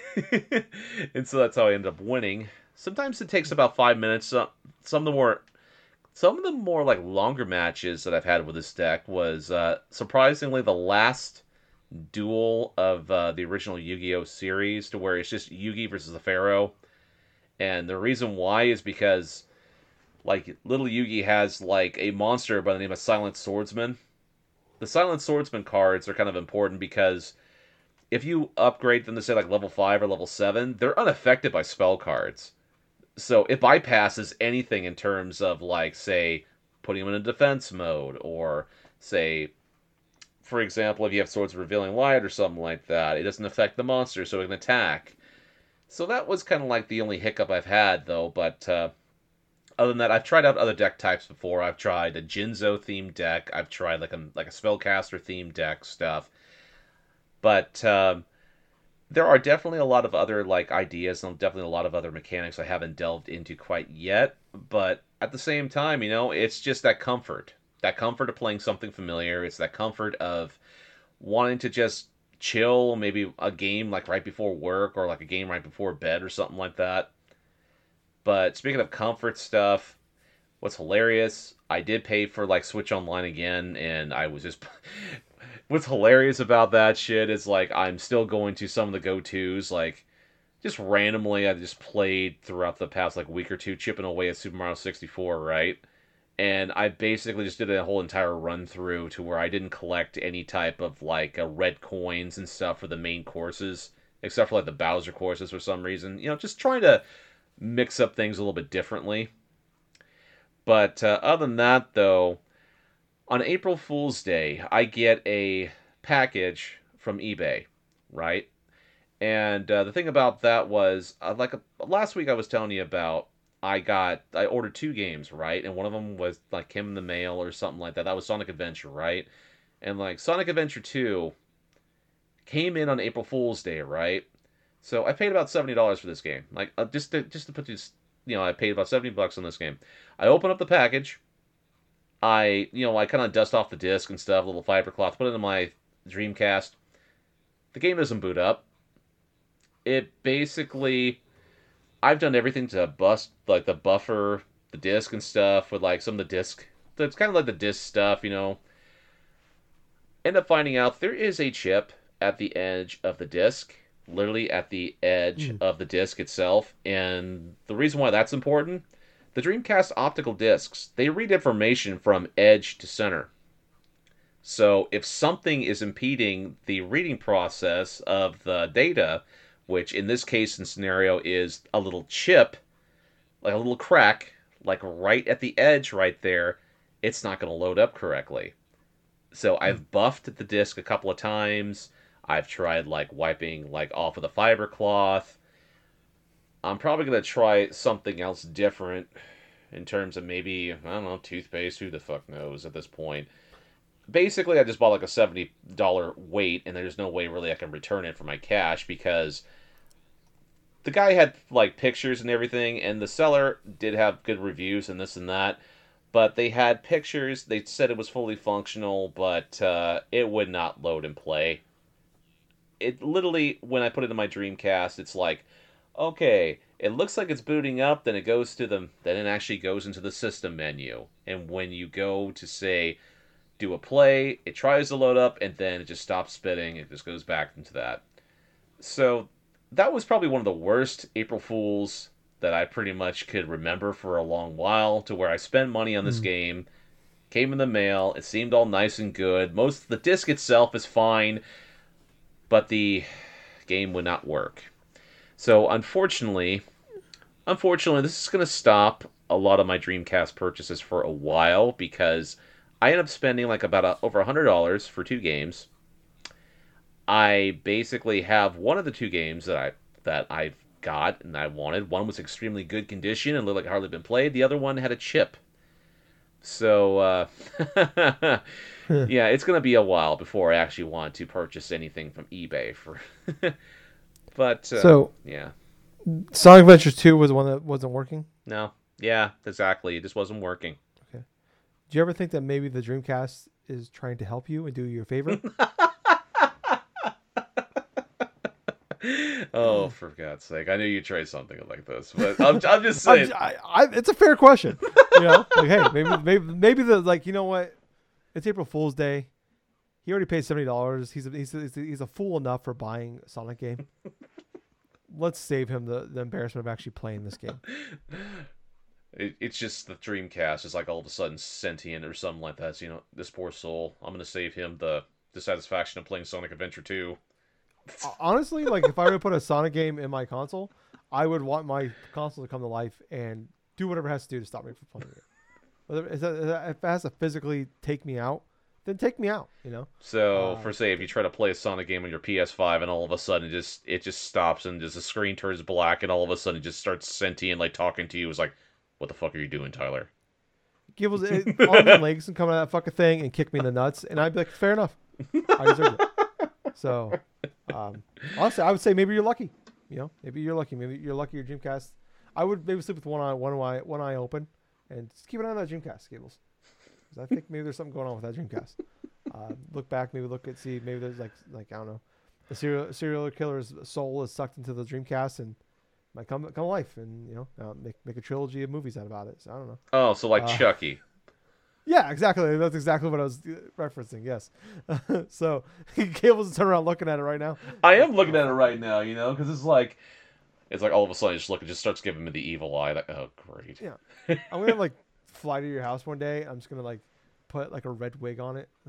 And so that's how I end up winning. Sometimes it takes about five minutes. Some, some of the more some of the more like longer matches that I've had with this deck was uh, surprisingly the last duel of uh, the original Yu-Gi-Oh series, to where it's just Yugi versus the Pharaoh. And the reason why is because like little Yugi has like a monster by the name of Silent Swordsman. The Silent Swordsman cards are kind of important because if you upgrade them to say like level five or level seven, they're unaffected by spell cards. So it bypasses anything in terms of like say putting them in a defense mode, or say for example if you have Swords of Revealing Light or something like that, it doesn't affect the monster so it can attack. So that was kind of like the only hiccup I've had though, but uh, other than that, I've tried out other deck types before. I've tried a Jinzo themed deck. I've tried like a like a spellcaster themed deck stuff. But um, there are definitely a lot of other like ideas and definitely a lot of other mechanics I haven't delved into quite yet. But at the same time, you know, it's just that comfort, that comfort of playing something familiar. It's that comfort of wanting to just chill, maybe a game like right before work or like a game right before bed or something like that. But speaking of comfort stuff, what's hilarious, I did pay for like Switch Online again, and I was just. What's hilarious about that shit is like I'm still going to some of the go tos, like just randomly I just played throughout the past like week or two, chipping away at Super Mario sixty-four, right? And I basically just did a whole entire run through to where I didn't collect any type of like uh, red coins and stuff for the main courses, except for like the Bowser courses for some reason. You know, just trying to mix up things a little bit differently. But uh, other than that, though, on April Fool's Day, I get a package from eBay, right? And uh, the thing about that was, uh, like uh, last week I was telling you about, I got I ordered two games, right? And one of them was like came in the mail or something like that. That was Sonic Adventure, right? And like Sonic Adventure two came in on April Fool's Day, right? So I paid about seventy dollars for this game. Like uh, just to just to put this, you know, I paid about seventy bucks on this game. I open up the package. I, you know, I kind of dust off the disc and stuff, a little fiber cloth, put it in my Dreamcast. The game doesn't boot up. It basically, I've done everything to bust, like, the buffer, the disc and stuff, with, like, some of the disc. It's kind of like the disc stuff, you know. End up finding out there is a chip at the edge of the disc, literally at the edge Mm. of the disc itself. And the reason why that's important, the Dreamcast optical discs, they read information from edge to center. So if something is impeding the reading process of the data, which in this case and scenario is a little chip, like a little crack, like right at the edge right there, it's not going to load up correctly. So Mm. I've buffed the disc a couple of times. I've tried like wiping like off of the fiber cloth. I'm probably going to try something else different in terms of maybe, I don't know, toothpaste. Who the fuck knows at this point? Basically, I just bought like a seventy dollars weight, and there's no way really I can return it for my cash because the guy had like pictures and everything, and the seller did have good reviews and this and that. But they had pictures. They said it was fully functional, but uh, it would not load and play. It literally, when I put it in my Dreamcast, it's like, okay, it looks like it's booting up, then it goes to the, then it actually goes into the system menu. And when you go to say, do a play, it tries to load up, and then it just stops spitting, it just goes back into that. So, that was probably one of the worst April Fools that I pretty much could remember for a long while, to where I spend money on this Mm. game, came in the mail, it seemed all nice and good, most, the disc itself is fine, but the game would not work. So, unfortunately, unfortunately, this is going to stop a lot of my Dreamcast purchases for a while because I end up spending like about a, over a hundred dollars for two games. I basically have one of the two games that I that I've got and I wanted. One was extremely good condition and looked like it hardly been played. The other one had a chip. So uh, yeah, it's going to be a while before I actually want to purchase anything from eBay for. But uh, So yeah. Sonic Adventure two was the one that wasn't working. No. Yeah, exactly. It just wasn't working. Okay. Do you ever think that maybe the Dreamcast is trying to help you and do you a favor? Oh, for God's sake! I knew you'd try something like this, but I'm, I'm just saying. I, I, it's a fair question. You know, like, hey, maybe, maybe, maybe the like, you know what? It's April Fool's Day. He already paid seventy dollars. He's a, he's a, he's a fool enough for buying a Sonic game. Let's save him the, the embarrassment of actually playing this game. It, it's just the Dreamcast is like all of a sudden sentient or something like that. So, you know, this poor soul. I'm gonna save him the dissatisfaction of playing Sonic Adventure two. Honestly, like if I were to put a Sonic game in my console, I would want my console to come to life and do whatever it has to do to stop me from playing it. Whether if it has to physically take me out, then take me out. You know. So, Uh, for say, if you try to play a Sonic game on your P S five, and all of a sudden it just it just stops and just the screen turns black, and all of a sudden it just starts sentient, like talking to you, it's like, what the fuck are you doing, Tyler? Give us arms and legs and come out of that fucking thing and kick me in the nuts, and I'd be like, fair enough, I deserve it. So, Um, honestly, I would say maybe you're lucky. You know, maybe you're lucky. Maybe you're lucky your Dreamcast. I would maybe sleep with one eye, one eye, one eye open, and just keep an eye on that Dreamcast cables. Because I think maybe there's something going on with that Dreamcast. Uh, look back, maybe look at see, maybe there's like like I don't know, the serial serial killer's soul is sucked into the Dreamcast and might come come to life, and you know uh, make make a trilogy of movies out about it. So I don't know. Oh, so like Uh, Chucky. Yeah, exactly. That's exactly what I was referencing. Yes. So Cable's turn around looking at it right now. I am looking at it right now, you know, because it's like, it's like all of a sudden, you just look, it just starts giving me the evil eye. Like, oh, great. Yeah. I'm gonna like fly to your house one day. I'm just gonna like put like a red wig on it.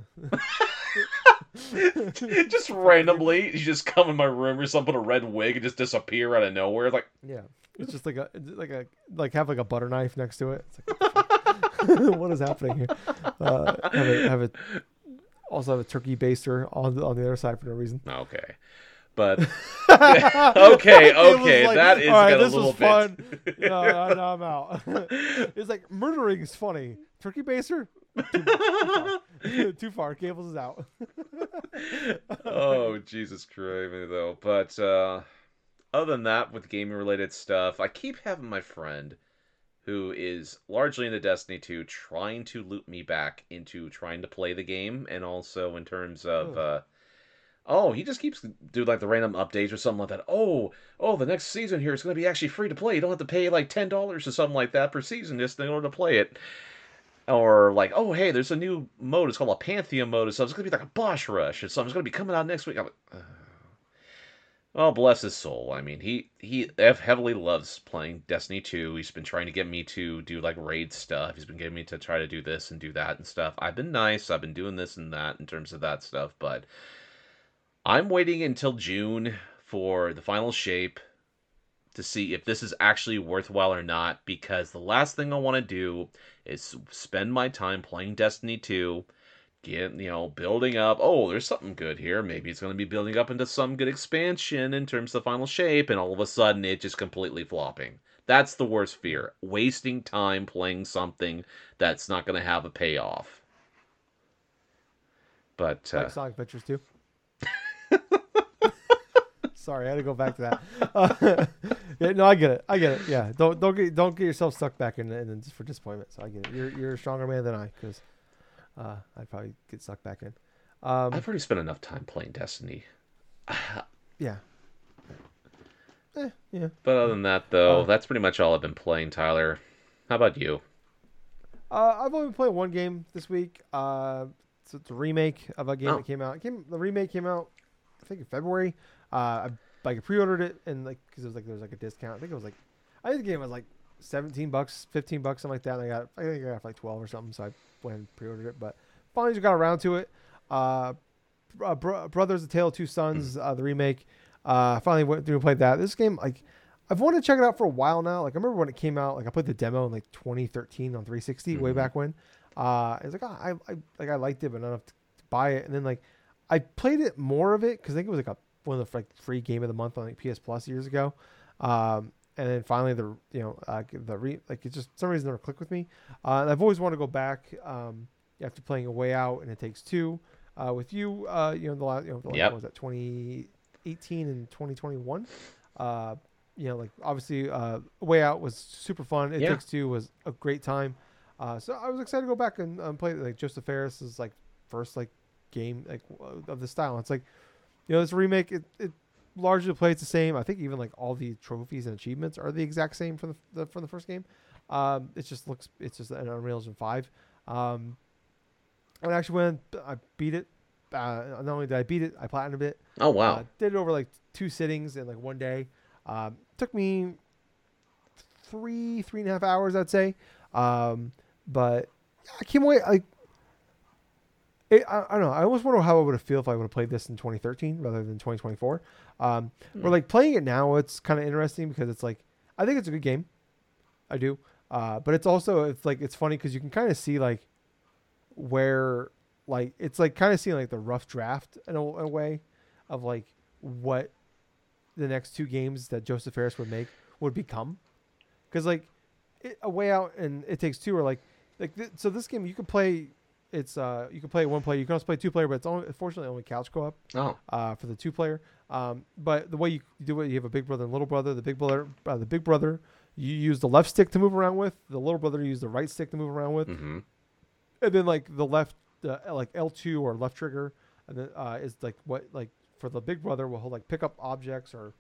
Just randomly, you just come in my room or something, put a red wig and just disappear out of nowhere. Like, Yeah. It's just like a it's like a like have like a butter knife next to it. It's like what is happening here? Uh, have a, have a also have a turkey baster on the, on the other side for no reason. okay. But, okay, It was okay, like, that is all right, got a this little was bit. fun. No, no, no, I'm out. It's like murdering is funny. Turkey baster, too, too far. Too far. Cables is out. Oh, Jesus Christ, though. But, uh, other than that, with gaming related stuff, I keep having my friend who is largely into Destiny two trying to loop me back into trying to play the game, and also in terms of, Oh. uh, oh, he just keeps doing like the random updates or something like that. Oh, oh, the next season here is going to be actually free to play. You don't have to pay like ten dollars or something like that per season just in order to play it. Or like, oh, hey, there's a new mode. It's called a Pantheon mode. So it's going to be like a boss rush or something. It's going to be coming out next week. I'm like, uh... well, bless his soul. I mean, he he heavily loves playing Destiny two. He's been trying to get me to do like raid stuff. He's been getting me to try to do this and do that and stuff. I've been nice. I've been doing this and that in terms of that stuff, but I'm waiting until June for the final shape to see if this is actually worthwhile or not, because the last thing I want to do is spend my time playing Destiny two, get, you know, building up. Oh, there's something good here. Maybe it's going to be building up into some good expansion in terms of the final shape, and all of a sudden it just completely flopping. That's the worst fear. Wasting time playing something that's not going to have a payoff. But, uh, Like Sonic Adventures two. Sorry, I had to go back to that. Uh, yeah, no, I get it. I get it. Yeah, don't don't get don't get yourself stuck back in in just for disappointment. So I get it. You're you're a stronger man than I, because uh, I'd probably get sucked back in. Um, I've already spent enough time playing Destiny. yeah. Eh, yeah. But other than that, though, Uh, that's pretty much all I've been playing, Tyler. How about you? Uh, I've only been playing one game this week. Uh, it's, it's a remake of a game Oh. that came out. It came the remake came out, I think in February. Uh, I like pre-ordered it and like because it was like there was like a discount. I think it was like I think the game was like seventeen bucks, fifteen bucks, something like that. And I got I think I got it for like twelve or something. So I went and pre-ordered it, but finally just got around to it. Uh, uh Bro- Brothers: A Tale of Two Sons, uh, the remake. Uh, finally went through and played that. This game, like, I've wanted to check it out for a while now. Like, I remember when it came out. Like, I played the demo in like twenty thirteen on three sixty, way Mhm. back when. Uh, it's like, oh, I, I like I liked it, but not enough to, to buy it. And then like, I played it more of it because I think it was like a one of the like free game of the month on like P S Plus years ago. Um, and then finally the you know uh, the re like it just for some reason never clicked with me. Uh, and I've always wanted to go back um, after playing A Way Out and It Takes Two uh, with you. Uh, you know the last you know the Yep. what was that twenty eighteen and twenty twenty-one. Uh, you know, like obviously, uh, Way Out was super fun. It Yeah. Takes Two was a great time. Uh, so I was excited to go back and um, play like Joseph Ferris's like first like game like uh, of the style. It's like, you know, this remake it, it largely plays the same. I think even like all the trophies and achievements are the exact same from the, the from the first game. Um, it just looks it's just an Unreal Engine five. Um, and I actually went I beat it. Uh, not only did I beat it, I platinumed it. Oh, wow. Uh, did it over like two sittings in like one day. Um, took me three, three and a half hours, I'd say. Um, but yeah, I came away like it, I, I don't know. I almost wonder how I would have feel if I would have played this in twenty thirteen rather than twenty twenty-four. Um, Hmm. Or like playing it now, it's kind of interesting because it's like I think it's a good game. I do, uh, but it's also it's like it's funny because you can kind of see like where like it's like kind of seeing like the rough draft in a, a way of like what the next two games that Joseph Ferris would make would become, because like it, A Way Out and It Takes Two are like like th- so this game you could play it's uh you can play one player. You can also play two player, but it's only unfortunately only couch co-op. Oh. Uh, for the two player. Um, but the way you do it, you have a big brother and little brother. The big brother, uh, the big brother, you use the left stick to move around with. The little brother, you use the right stick to move around with. Mm-hmm. And then like the left, uh, like L two or left trigger, and then uh, is like what like for the big brother will hold like pick up objects or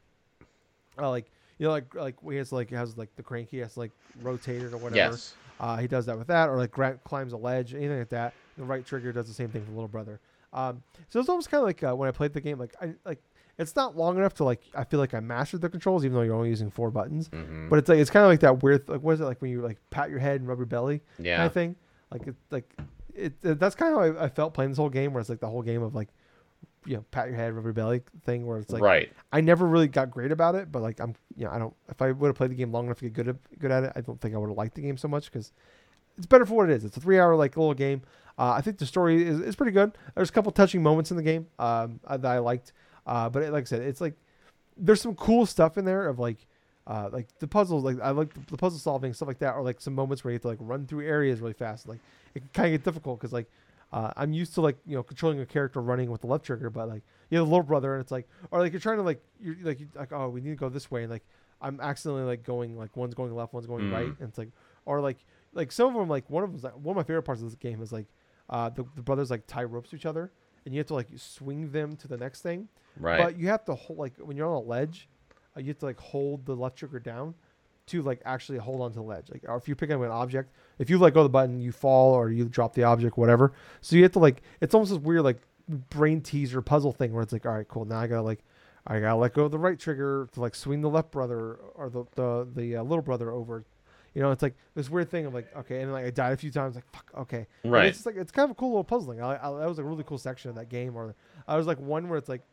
uh, like you know like like he has like has like the crank he has to, like rotate it or whatever. Yes. Uh, he does that with that, or like gra- climbs a ledge, anything like that. The right trigger does the same thing for the little brother. Um, so it's almost kind of like uh, when I played the game, like I like it's not long enough to like I feel like I mastered the controls, even though you're only using four buttons. Mm-hmm. But it's like it's kind of like that weird like what is it like when you like pat your head and rub your belly Yeah. kind of thing. Like it like it, it that's kind of how I, I felt playing this whole game, where it's like the whole game of like you know pat your head, rub your belly thing, where it's like right. I never really got great about it, but like I'm you know I don't if I would have played the game long enough to get good at, good at it, I don't think I would have liked the game so much because it's better for what it is. It's a three hour like little game. Uh, I think the story is, is pretty good. There's a couple touching moments in the game um, uh, that I liked, uh, but it, like I said, it's like there's some cool stuff in there of like uh, like the puzzles. Like I like the, the puzzle solving stuff like that, or like some moments where you have to like run through areas really fast. Like it can kind of get difficult because like uh, I'm used to like you know controlling a character running with the left trigger, but like you have a little brother and it's like or like you're trying to like you're like you like oh we need to go this way and like I'm accidentally like going like one's going left, one's going Mm. right, and it's like or like like some of them like one of them's like one of my favorite parts of this game is like. Uh, the, the brothers like tie ropes to each other, and you have to like swing them to the next thing. Right. But you have to hold like when you're on a ledge, uh, you have to like hold the left trigger down to like actually hold onto the ledge. Like, or if you're picking up an object, if you let go of the button, you fall or you drop the object, whatever. So you have to like it's almost this weird like brain teaser puzzle thing where it's like, all right, cool. Now I gotta like I gotta let go of the right trigger to like swing the left brother or the the the uh, little brother over. You know, it's like this weird thing of like, okay, and then like I died a few times, like fuck, okay, right. And it's just like it's kind of a cool little puzzling. I, I that was a really cool section of that game. Or I was like one where it's like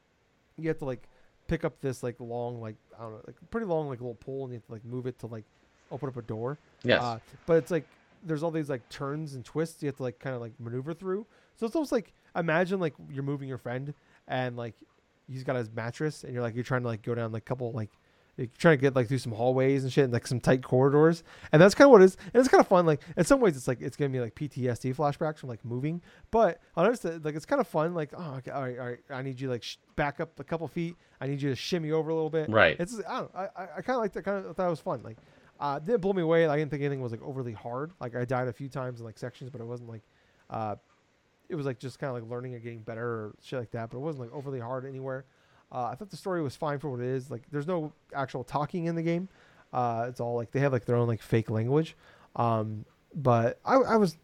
you have to like pick up this like long like I don't know like pretty long like little pole and you have to like move it to like open up a door. Yes. Uh, but it's like there's all these like turns and twists you have to like kind of like maneuver through. So it's almost like imagine like you're moving your friend and like he's got his mattress and you're like you're trying to like go down like a couple like. You're trying to get like through some hallways and shit and like some tight corridors. And that's kind of what it is. And it's kind of fun. Like in some ways it's like, it's going to be like P T S D flashbacks from like moving, but honestly, like it's kind of fun. Like, oh, okay, all right, all right. I need you to like sh- back up a couple feet. I need you to shimmy over a little bit. Right. It's, I don't know. I, I, I kind of like that. Kind of thought it was fun. Like, uh, it didn't blow me away. I didn't think anything was like overly hard. Like I died a few times in like sections, but it wasn't like, uh, it was like just kind of like learning and getting better or shit like that. But it wasn't like overly hard anywhere. Uh, I thought the story was fine for what it is. Like, there's no actual talking in the game. Uh, it's all like they have like their own like fake language. Um, but I, I was,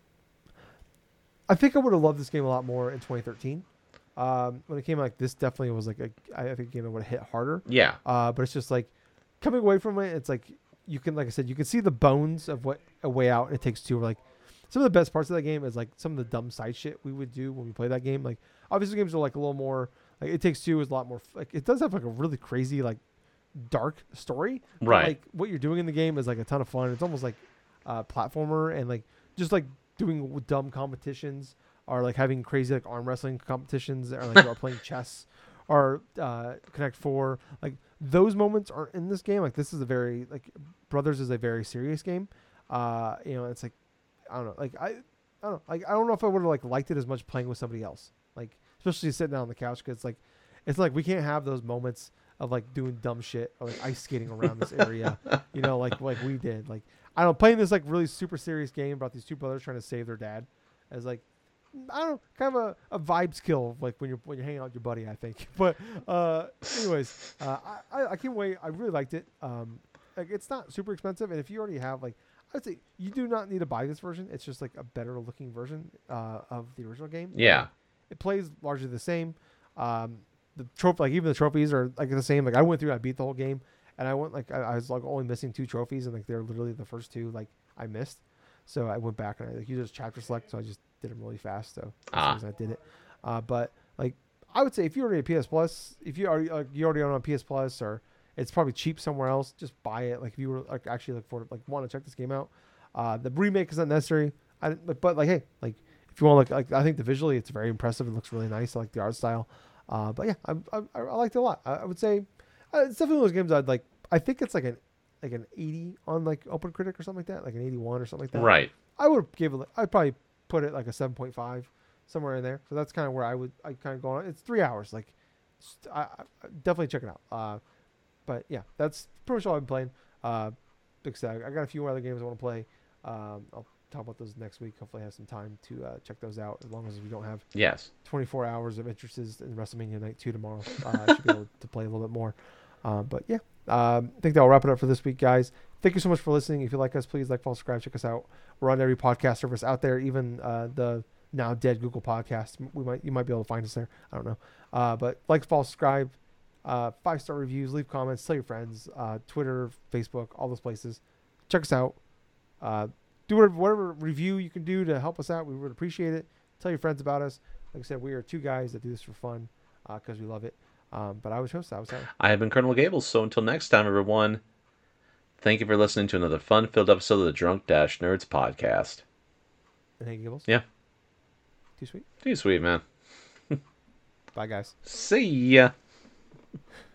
I think I would have loved this game a lot more in twenty thirteen. Um, when it came out, like this definitely was like a, I think a game that would have hit harder. Yeah. Uh, but it's just like coming away from it. It's like you can, like I said, you can see the bones of what A Way Out and It Takes Two. Like some of the best parts of that game is like some of the dumb side shit we would do when we play that game. Like obviously games are like a little more. Like It Takes Two is a lot more like it does have like a really crazy like dark story. But, Right. like what you're doing in the game is like a ton of fun. It's almost like uh platformer and like just like doing dumb competitions or like having crazy like arm wrestling competitions or like or playing chess or uh Connect Four. Like those moments aren't in this game. Like this is a very like Brothers is a very serious game. Uh you know, it's like I don't know. Like I I don't know. Like I don't know if I would have like liked it as much playing with somebody else. Like especially sitting down on the couch because like it's like we can't have those moments of like doing dumb shit or like ice skating around this area, you know, like like we did. Like I don't know, playing this like really super serious game about these two brothers trying to save their dad as like I don't know, kind of a, a vibes kill like when you're when you're hanging out with your buddy, I think. But uh, anyways, uh, I I can't wait. I really liked it. Um, like it's not super expensive, and if you already have like. I'd say you do not need to buy this version. It's just like a better looking version uh, of the original game. Yeah. It plays largely the same. Um, the trophy, like even the trophies are like the same. Like I went through, I beat the whole game, and I went like I, I was like only missing two trophies, and like they're literally the first two like I missed. So I went back and I like you just chapter select, so I just did them really fast. So Ah. as soon as I did it, uh, but like I would say if you already have P S Plus, if you already like, you already own on P S Plus or it's probably cheap somewhere else, just buy it. Like if you were like actually look for like want to check this game out, uh, the remake is not necessary. I but, but like hey like. If you want to look, like I think the visually it's very impressive. It looks really nice. I like the art style. Uh, but yeah, I, I, I liked it a lot. I, I would say uh, it's definitely one of those games I'd like. I think it's like an like an eighty on like Open Critic or something like that, like an eighty-one or something like that. Right. I would give it. I'd probably put it like a seven point five, somewhere in there. So that's kind of where I would I kind of go on. It's three hours. Like, I, I definitely check it out. Uh, but yeah, that's pretty much all I've been playing. Uh, like I said, I got a few other games I want to play. Um, I'll talk about those next week. Hopefully, I have some time to uh, check those out. As long as we don't have Yes. twenty-four hours of interest in WrestleMania Night two tomorrow, uh, I should be able to play a little bit more. Uh, but yeah, um, I think that'll wrap it up for this week, guys. Thank you so much for listening. If you like us, please like, follow, subscribe, check us out. We're on every podcast service out there, even uh, the now dead Google Podcast. We might you might be able to find us there. I don't know. Uh, but like, follow, subscribe, uh, five star reviews, leave comments, tell your friends, uh, Twitter, Facebook, all those places. Check us out. Uh, do whatever, whatever review you can do to help us out. We would appreciate it. Tell your friends about us. Like I said, we are two guys that do this for fun because uh, we love it. Um, but I was host. I was Tyler. I have been Colonel Gables. So until next time, everyone, thank you for listening to another fun-filled episode of the Drunk Dash Nerds podcast. And hey, Gables. Yeah. Too sweet. Too sweet, man. Bye, guys. See ya.